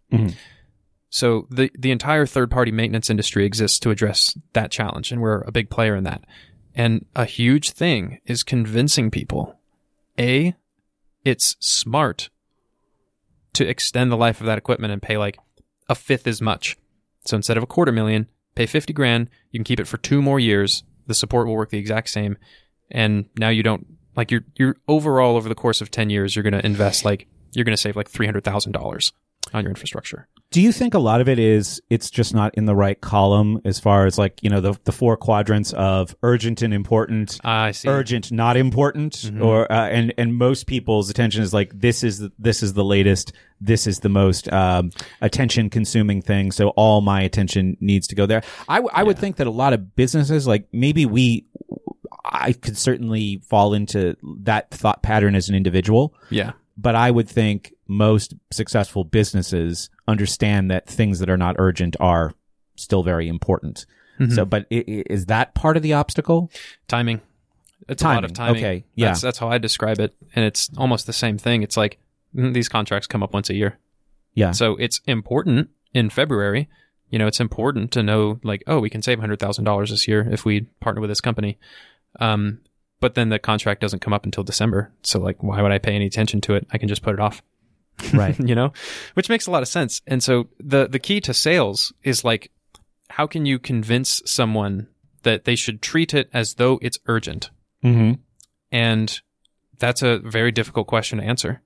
So the entire third-party maintenance industry exists to address that challenge, and we're a big player in that. And a huge thing is convincing people, A, it's smart to extend the life of that equipment and pay like a fifth as much. So instead of $250,000, pay $50,000, you can keep it for 2 more years. The support will work the exact same. And now you don't, like you're overall over the course of 10 years, you're going to invest you're going to save like $300,000 on your infrastructure. Do you think a lot of it is it's just not in the right column as far as like, the 4 quadrants of urgent and important, I see. urgent, not important, or and most people's attention is like this is the latest, this is the most attention consuming thing, so all my attention needs to go there. I would think that a lot of businesses, like maybe I could certainly fall into that thought pattern as an individual. Yeah. But I would think most successful businesses understand that things that are not urgent are still very important. So, but is that part of the obstacle? Timing. It's a lot of timing. Okay. Yeah. That's how I describe it. And it's almost the same thing. It's like these contracts come up once a year. Yeah. So it's important in February. It's important to know, like, oh, we can save $100,000 this year if we partner with this company. But then the contract doesn't come up until December. So, like, why would I pay any attention to it? I can just put it off. Right. Which makes a lot of sense. And so the key to sales is, like, how can you convince someone that they should treat it as though it's urgent? Mm-hmm. And that's a very difficult question to answer.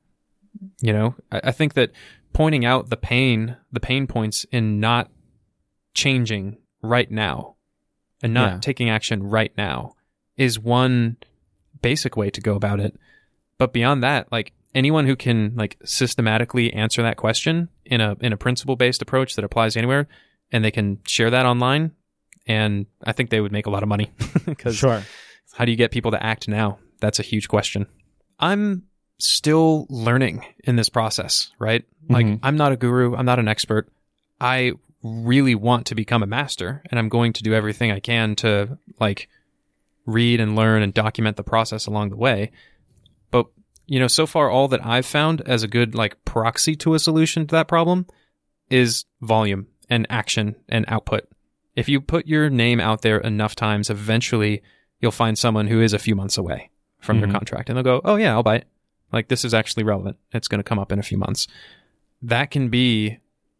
I think that pointing out the pain points in not changing right now and not taking action right now is one basic way to go about it. But beyond that, like, anyone who can, like, systematically answer that question in a principle-based approach that applies anywhere, and they can share that online, and I think they would make a lot of money. Because Sure. How do you get people to act now? That's a huge question. I'm still learning in this process, right? Like, I'm not a guru. I'm not an expert. I really want to become a master, and I'm going to do everything I can to, like, read and learn and document the process along the way. But, so far, all that I've found as a good, like, proxy to a solution to that problem is volume and action and output. If you put your name out there enough times, eventually you'll find someone who is a few months away from your contract, and they'll go, oh yeah, I'll buy it. Like, this is actually relevant. It's going to come up in a few months. That can be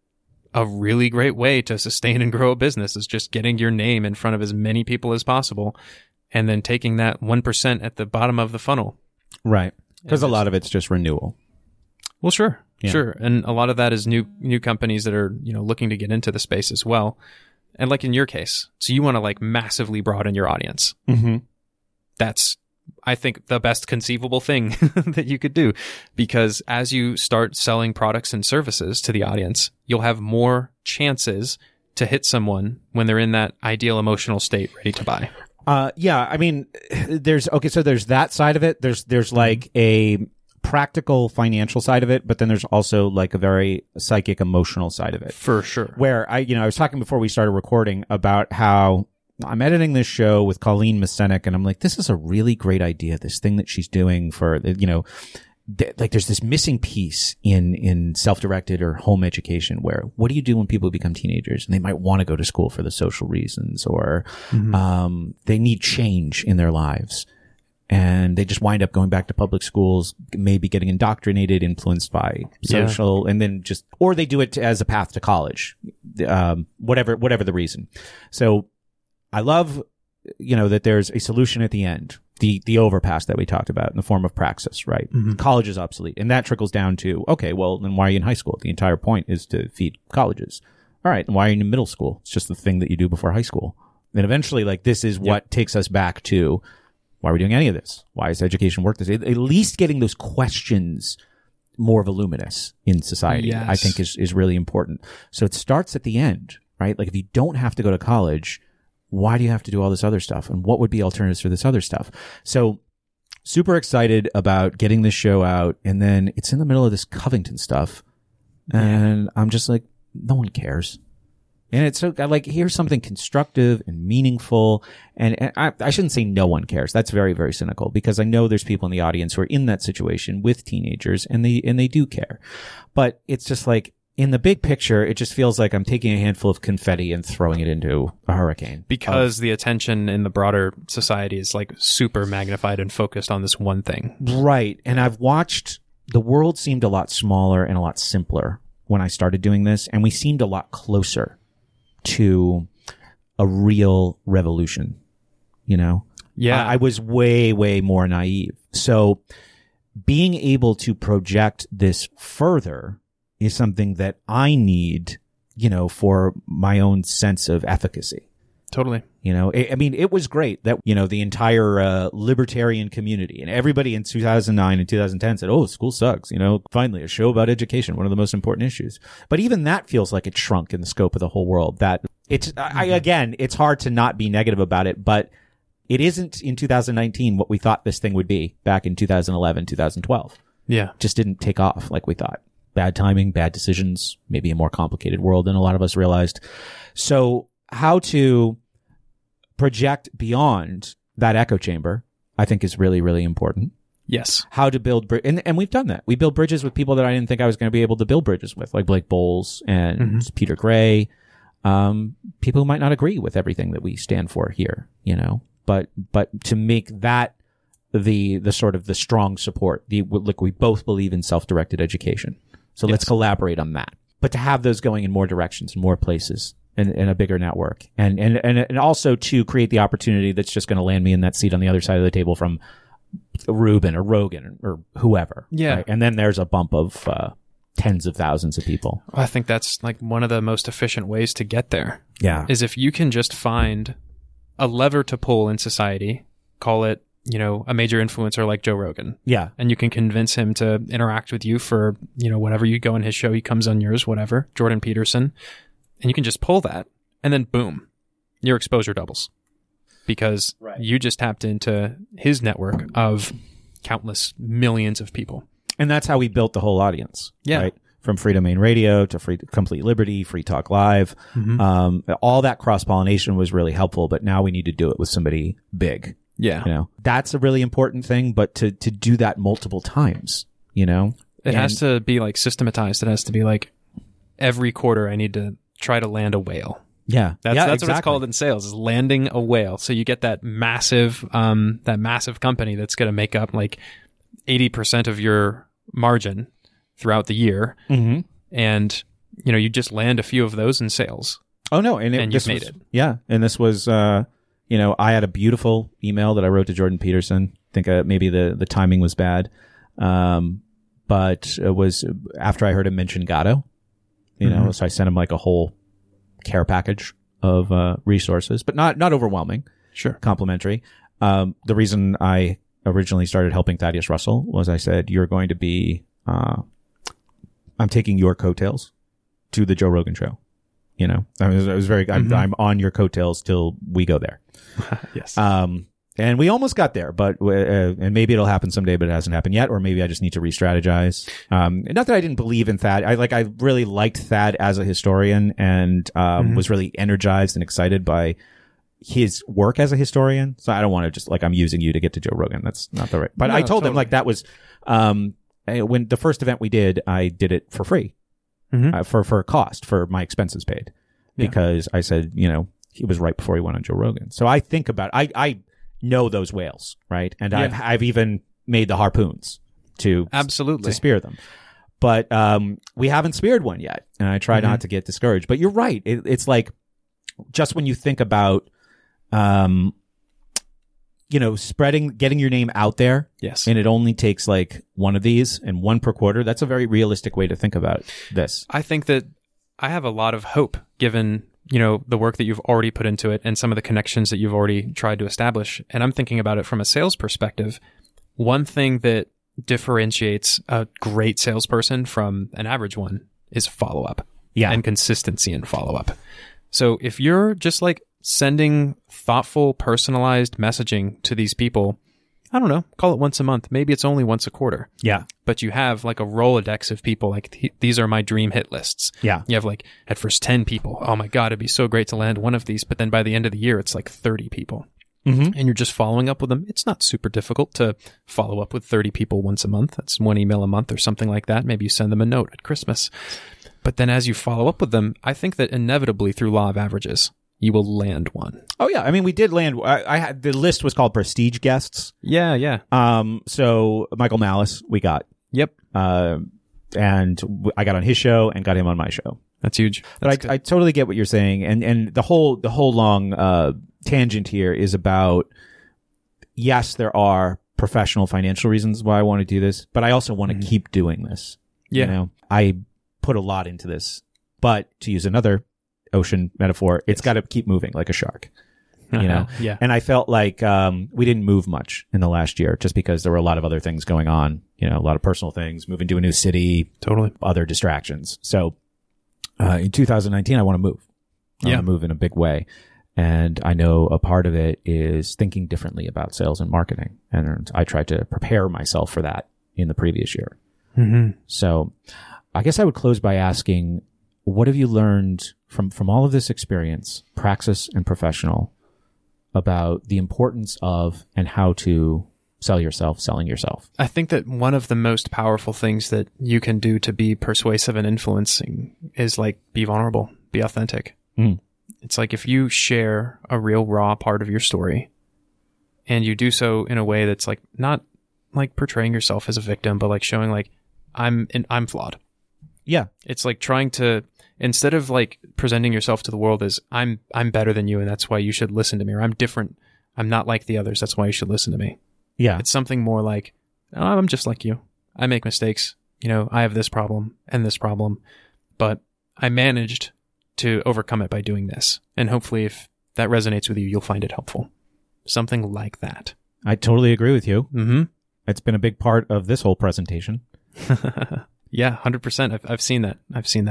a really great way to sustain and grow a business, is just getting your name in front of as many people as possible, and then taking that 1% at the bottom of the funnel. Right. Because a lot of it's just renewal. Well, sure. Yeah. Sure. And a lot of that is new companies that are, looking to get into the space as well. And like in your case, so you want to, like, massively broaden your audience. Mm-hmm. That's, I think, the best conceivable thing that you could do, because as you start selling products and services to the audience, you'll have more chances to hit someone when they're in that ideal emotional state, ready to buy. Yeah, I mean, so there's that side of it. There's like a practical financial side of it, but then there's also, like, a very psychic emotional side of it. For sure. Where I was talking before we started recording about how I'm editing this show with Colleen Masenik, and I'm like, this is a really great idea. This thing that she's doing for, like, there's this missing piece in self-directed or home education, where what do you do when people become teenagers and they might want to go to school for the social reasons, or they need change in their lives, and they just wind up going back to public schools, maybe getting indoctrinated, influenced by social, and then or they do it as a path to college, whatever the reason. So I love, that there's a solution at the end. The overpass that we talked about in the form of praxis, right? College is obsolete. And that trickles down to, okay, well, then why are you in high school? The entire point is to feed colleges. All right. And why are you in middle school? It's just the thing that you do before high school. And eventually, like, this is what takes us back to, why are we doing any of this? Why is education work this way? At least getting those questions more voluminous in society, I think is really important. So it starts at the end, right? Like, if you don't have to go to college, why do you have to do all this other stuff? And what would be alternatives for this other stuff? So super excited about getting this show out. And then it's in the middle of this Covington stuff. And I'm just like, no one cares. And it's so, like, here's something constructive and meaningful. And I shouldn't say no one cares. That's very, very cynical, because I know there's people in the audience who are in that situation with teenagers, and they do care. But it's just like, in the big picture, it just feels like I'm taking a handful of confetti and throwing it into a hurricane. Because the attention in the broader society is, like, super magnified and focused on this one thing. Right. And I've watched, the world seemed a lot smaller and a lot simpler when I started doing this, and we seemed a lot closer to a real revolution, Yeah. I was way, way more naive. So being able to project this further is something that I need, for my own sense of efficacy. Totally. I mean, it was great that, the entire libertarian community and everybody in 2009 and 2010 said, oh, school sucks. Finally a show about education, one of the most important issues. But even that feels like it shrunk in the scope of the whole world. That again, it's hard to not be negative about it, but it isn't in 2019 what we thought this thing would be back in 2011, 2012. Yeah. Just didn't take off like we thought. bad timing, bad decisions, maybe a more complicated world than a lot of us realized. So how to project beyond that echo chamber, I think, is really, really important. Yes. How to build, and we've done that. We build bridges with people that I didn't think I was going to be able to build bridges with, like Blake Bowles and Peter Gray. People who might not agree with everything that we stand for here, you know, but to make that the sort of the strong support, look, we both believe in self-directed education. So let's collaborate on that. But to have those going in more directions, in more places, in a bigger network, and also to create the opportunity that's just going to land me in that seat on the other side of the table from Rubin or Rogan or whoever. Yeah. Right? And then there's a bump of tens of thousands of people. I think that's like one of the most efficient ways to get there. Yeah. Is if you can just find a lever to pull in society, call it, you know, a major influencer like Joe Rogan. Yeah. And you can convince him to interact with you for, you know, whatever. You go on his show, he comes on yours, whatever. Jordan Peterson. And you can just pull that, and then boom, your exposure doubles. Because you just tapped into his network of countless millions of people. And that's how we built the whole audience. Yeah. Right? From Free Domain Radio to Complete Liberty, Free Talk Live. All that cross-pollination was really helpful, but now we need to do it with somebody big. Yeah. You know, that's a really important thing, but to do that multiple times, you know? It has to be like systematized. It has to be like every quarter I need to try to land a whale. Yeah. That's exactly. what it's called in sales, is landing a whale. So you get that massive company that's going to make up like 80% of your margin throughout the year. And, you know, you just land a few of those in sales. Oh, no. And you've made it. Yeah. And this was, you know, I had a beautiful email that I wrote to Jordan Peterson. I think maybe the timing was bad. But it was after I heard him mention Gatto, you know, so I sent him like a whole care package of resources, but not overwhelming. Sure. Complimentary. The reason I originally started helping Thaddeus Russell was I said, you're going to be, I'm taking your coattails to the Joe Rogan show. You know, I mean, it was very, I'm on your coattails till we go there. Yes. And we almost got there, but, and maybe it'll happen someday, but it hasn't happened yet, or maybe I just need to re-strategize. Not that I didn't believe in Thad. I really liked Thad as a historian and, was really energized and excited by his work as a historian. So I don't want to just I'm using you to get to Joe Rogan. That's not the right, but no, I told him that was, when the first event we did, I did it for free, for a cost, for my expenses paid, because I said, you know, he was right before he went on Joe Rogan. So I think about, I know those whales, right? And I've even made the harpoons to spear them. But we haven't speared one yet, and I try not to get discouraged. But you're right. It's like, just when you think about you know, getting your name out there. Yes. And it only takes like one of these and one per quarter. That's a very realistic way to think about this. I think that I have a lot of hope given, you know, the work that you've already put into it and some of the connections that you've already tried to establish. And I'm thinking about it from a sales perspective. One thing that differentiates a great salesperson from an average one is follow-up. Yeah. And consistency in follow-up. So if you're just like sending thoughtful, personalized messaging to these people, I don't know, call it once a month. Maybe it's only once a quarter. Yeah. But you have like a Rolodex of people, like these are my dream hit lists. Yeah. You have like at first 10 people. Oh my God, it'd be so great to land one of these. But then by the end of the year, it's like 30 people. And you're just following up with them. It's not super difficult to follow up with 30 people once a month. That's one email a month or something like that. Maybe you send them a note at Christmas. But then as you follow up with them, I think that inevitably through law of averages, you will land one. Oh yeah, I mean we did land. I had the list was called prestige guests. Yeah, yeah. So Michael Malice we got. Yep. And I got on his show and got him on my show. That's huge. But I totally get what you're saying, and the whole long tangent here is about, yes, there are professional financial reasons why I want to do this, but I also want to keep doing this. Yeah. You know, I put a lot into this, but to use another ocean metaphor, it's got to keep moving like a shark. You know? Yeah. And I felt like we didn't move much in the last year just because there were a lot of other things going on, you know, a lot of personal things, moving to a new city, totally other distractions. So in 2019, I want to move. I want to move in a big way. And I know a part of it is thinking differently about sales and marketing. And I tried to prepare myself for that in the previous year. So I guess I would close by asking, what have you learned from all of this experience, praxis and professional, about the importance of and how to selling yourself? I think that one of the most powerful things that you can do to be persuasive and influencing is like be vulnerable, be authentic. It's like if you share a real raw part of your story and you do so in a way that's like not like portraying yourself as a victim, but like showing like I'm flawed. Yeah. It's like trying to, instead of like presenting yourself to the world as I'm better than you and that's why you should listen to me, or I'm different, I'm not like the others, that's why you should listen to me. Yeah. It's something more like, oh, I'm just like you. I make mistakes. You know, I have this problem and this problem, but I managed to overcome it by doing this. And hopefully if that resonates with you, you'll find it helpful. Something like that. I totally agree with you. Mm-hmm. It's been a big part of this whole presentation. Yeah, 100%. I've seen that.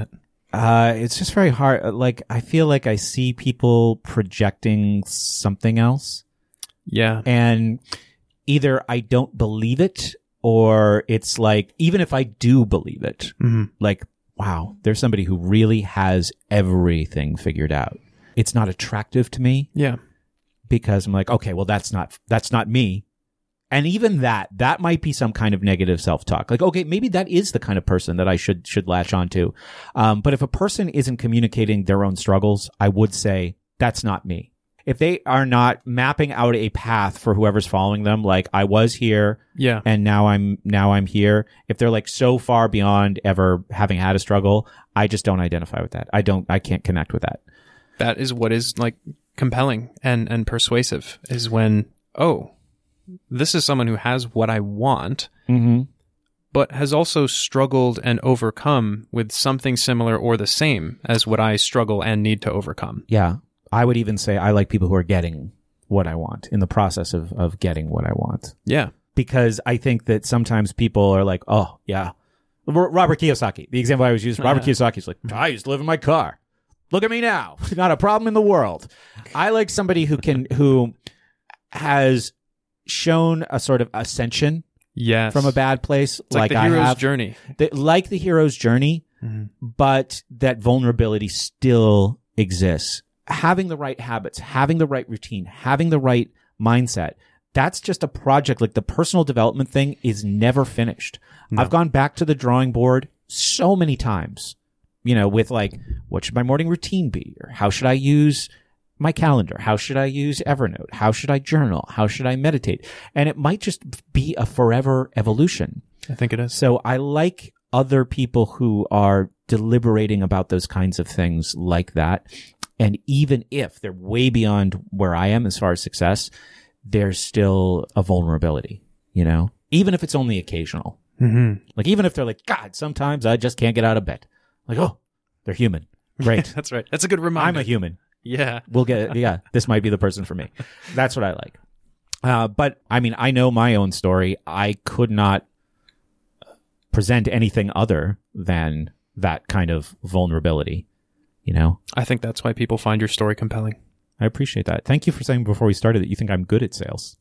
It's just very hard. Like, I feel like I see people projecting something else. Yeah. And either I don't believe it, or it's like, even if I do believe it, like, wow, there's somebody who really has everything figured out. It's not attractive to me. Yeah. Because I'm like, okay, well, that's not me. And even that might be some kind of negative self-talk. Like, okay, maybe that is the kind of person that I should latch onto. But if a person isn't communicating their own struggles, I would say that's not me. If they are not mapping out a path for whoever's following them, like I was here, yeah, and now I'm here. If they're like so far beyond ever having had a struggle, I just don't identify with that. I can't connect with that. That is what is like compelling and persuasive, is when, oh, this is someone who has what I want, but has also struggled and overcome with something similar or the same as what I struggle and need to overcome. Yeah. I would even say I like people who are getting what I want, in the process of getting what I want. Yeah. Because I think that sometimes people are like, oh, yeah. Robert Kiyosaki, the example I always use, Robert Kiyosaki's like, I used to live in my car. Look at me now. Not a problem in the world. I like somebody who has shown a sort of ascension from a bad place. It's like the hero's journey. Like the hero's journey, but that vulnerability still exists. Having the right habits, having the right routine, having the right mindset. That's just a project. Like the personal development thing is never finished. No. I've gone back to the drawing board so many times, you know, with like, what should my morning routine be? Or how should I use my calendar? How should I use Evernote? How should I journal? How should I meditate? And it might just be a forever evolution. I think it is. So I like other people who are deliberating about those kinds of things like that. And even if they're way beyond where I am as far as success, there's still a vulnerability, you know, even if it's only occasional. Like, even if they're like, God, sometimes I just can't get out of bed. Like, oh, they're human. Great. That's right. That's a good reminder. I'm a human. Yeah. We'll get it. Yeah. This might be the person for me. That's what I like. But I mean, I know my own story. I could not present anything other than that kind of vulnerability. You know, I think that's why people find your story compelling. I appreciate that. Thank you for saying before we started that you think I'm good at sales.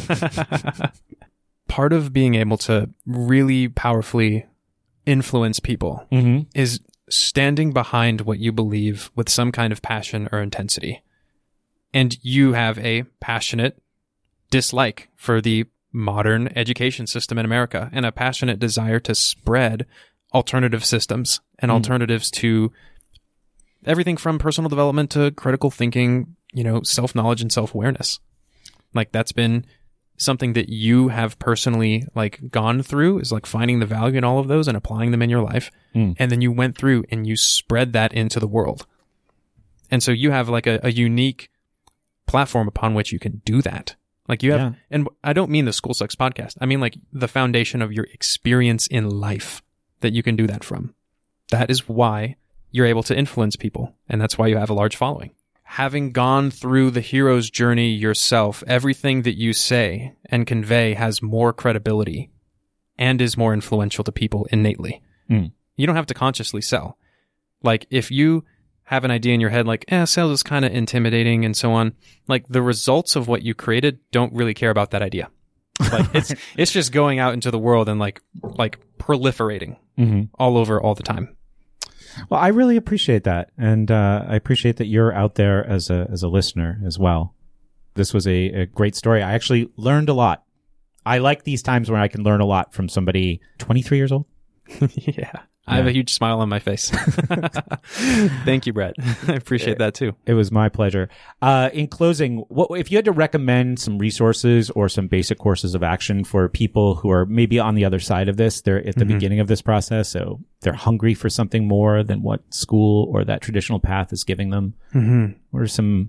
Part of being able to really powerfully influence people is standing behind what you believe with some kind of passion or intensity. And you have a passionate dislike for the modern education system in America and a passionate desire to spread alternative systems and alternatives to everything from personal development to critical thinking, you know, self-knowledge and self-awareness. Like, that's been something that you have personally like gone through, is like finding the value in all of those and applying them in your life. And then you went through and you spread that into the world. And so you have like a unique platform upon which you can do that. Like you have, and I don't mean the School Sucks podcast. I mean like the foundation of your experience in life that you can do that from. That is why you're able to influence people. And that's why you have a large following. Having gone through the hero's journey yourself, everything that you say and convey has more credibility and is more influential to people innately. You don't have to consciously sell. Like if you have an idea in your head, like, sales is kind of intimidating and so on, like the results of what you created don't really care about that idea. Like it's just going out into the world and like proliferating. all over all the time. Well, I really appreciate that. And I appreciate that you're out there as a listener as well. This was a great story. I actually learned a lot. I like these times where I can learn a lot from somebody 23 years old. Yeah. I have a huge smile on my face. Thank you, Brett. I appreciate that too. It was my pleasure. In closing, if you had to recommend some resources or some basic courses of action for people who are maybe on the other side of this, they're at the beginning of this process, so they're hungry for something more than what school or that traditional path is giving them, what are some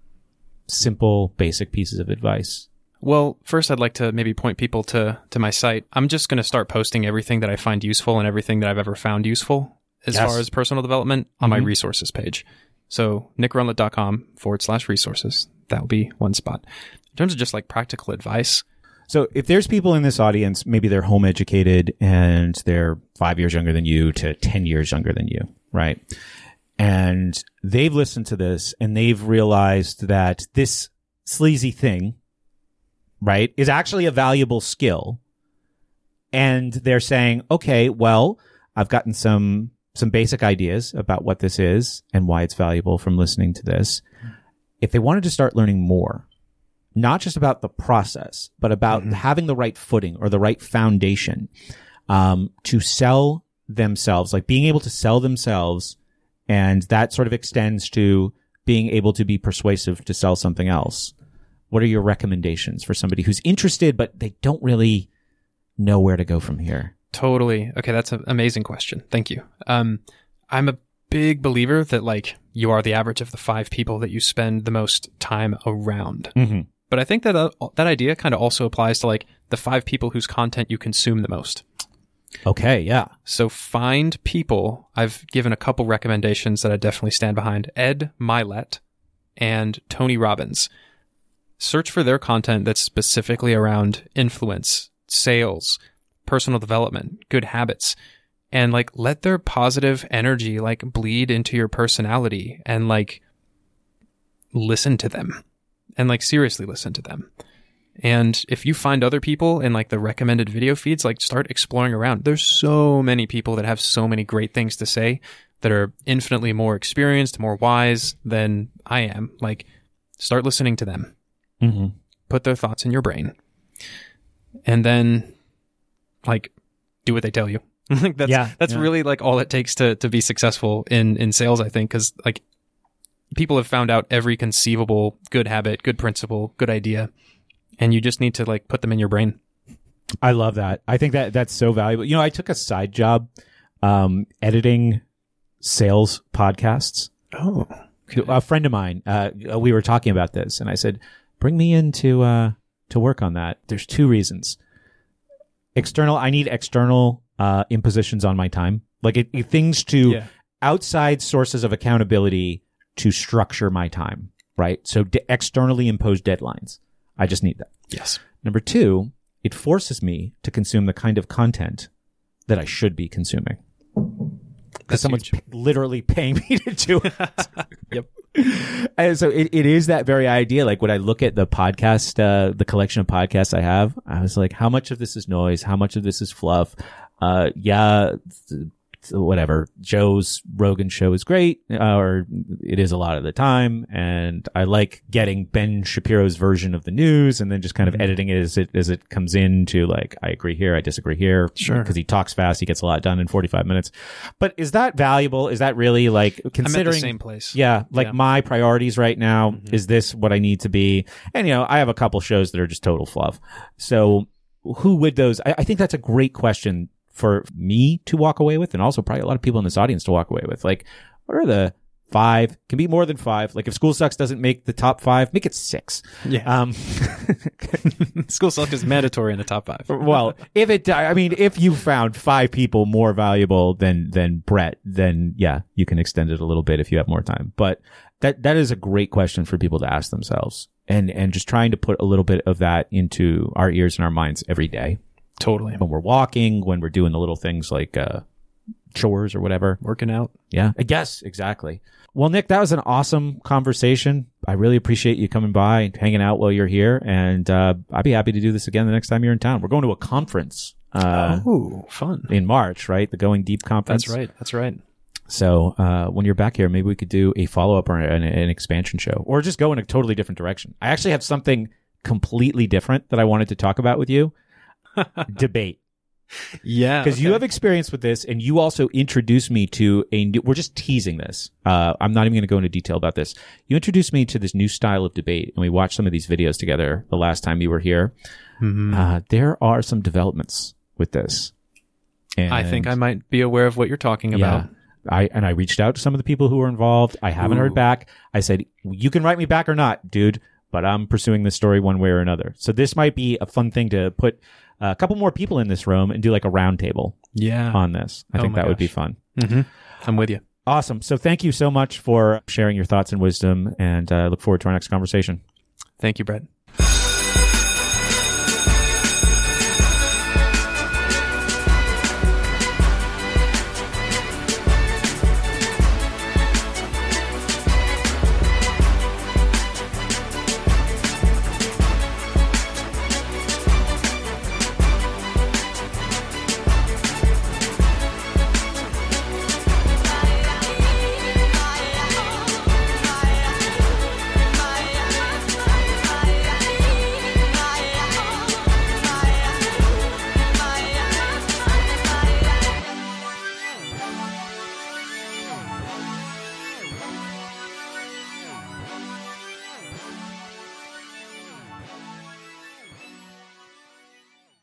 simple, basic pieces of advice? Well, first I'd like to maybe point people to my site. I'm just going to start posting everything that I find useful and everything that I've ever found useful as far as personal development on my resources page. So nickrunlet.com/resources. That will be one spot. In terms of just like practical advice. So if there's people in this audience, maybe they're home educated and they're 5 years younger than you to 10 years younger than you, right? And they've listened to this and they've realized that this sleazy thing, right, is actually a valuable skill. And they're saying, okay, well, I've gotten some basic ideas about what this is and why it's valuable from listening to this. If they wanted to start learning more, not just about the process, but about having the right footing or the right foundation, to sell themselves, like being able to sell themselves. And that sort of extends to being able to be persuasive to sell something else. What are your recommendations for somebody who's interested, but they don't really know where to go from here? Totally. Okay, that's an amazing question. Thank you. I'm a big believer that like you are the average of the 5 people that you spend the most time around. But I think that that idea kind of also applies to like the 5 people whose content you consume the most. Okay, yeah. So find people. I've given a couple recommendations that I definitely stand behind. Ed Mylett and Tony Robbins. Search for their content that's specifically around influence, sales, personal development, good habits, and like let their positive energy like bleed into your personality and like listen to them and like seriously listen to them. And if you find other people in like the recommended video feeds, like start exploring around. There's so many people that have so many great things to say that are infinitely more experienced, more wise than I am. Like start listening to them. Put their thoughts in your brain. And then like do what they tell you. Like that's really like all it takes to be successful in sales, I think, because like people have found out every conceivable good habit, good principle, good idea. And you just need to like put them in your brain. I love that. I think that's so valuable. You know, I took a side job editing sales podcasts. Oh, okay. A friend of mine, we were talking about this, and I said, bring me in to work on that. There's 2 reasons. I need external impositions on my time. Like things to outside sources of accountability to structure my time, right? So externally imposed deadlines. I just need that. Yes. Number 2, it forces me to consume the kind of content that I should be consuming. Because someone's literally paying me to do it. Yep. And so it is that very idea. Like when I look at the podcast, the collection of podcasts I have, I was like, how much of this is noise? How much of this is fluff? Whatever. Joe's Rogan show is great, or it is a lot of the time. And I like getting Ben Shapiro's version of the news and then just kind of editing it as it comes in to like, I agree here, I disagree here. Sure. Because he talks fast, he gets a lot done in 45 minutes. But is that valuable? Is that really like considering? I'm at the same place. Yeah. Like my priorities right now, is this what I need to be? And, you know, I have a couple shows that are just total fluff. So who would those? I think that's a great question for me to walk away with, and also probably a lot of people in this audience to walk away with. Like, what are the 5? Can be more than 5. Like, if School Sucks doesn't make the top 5, make it 6. Yeah. School Sucks is mandatory in the top 5. Well, if you found 5 people more valuable than Brett, then yeah, you can extend it a little bit if you have more time. But that is a great question for people to ask themselves, and just trying to put a little bit of that into our ears and our minds every day. Totally. When we're walking, when we're doing the little things like chores or whatever. Working out. Yeah, I guess. Exactly. Well, Nick, that was an awesome conversation. I really appreciate you coming by and hanging out while you're here. And I'd be happy to do this again the next time you're in town. We're going to a conference Fun. in March, right? The Going Deep conference. That's right. So when you're back here, maybe we could do a follow-up or an expansion show, or just go in a totally different direction. I actually have something completely different that I wanted to talk about with you. Debate. Yeah. Because you have experience with this, and you also introduced me to a new, we're just teasing this. I'm not even going to go into detail about this. You introduced me to this new style of debate, and we watched some of these videos together the last time you were here. Mm-hmm. There are some developments with this. And I think I might be aware of what you're talking about. I reached out to some of the people who were involved. I haven't heard back. I said, you can write me back or not, dude, but I'm pursuing this story one way or another. So this might be a fun thing to put a couple more people in this room and do like a round table on this. I think that would be fun. Mm-hmm. I'm with you. Awesome. So thank you so much for sharing your thoughts and wisdom, and I look forward to our next conversation. Thank you, Brett.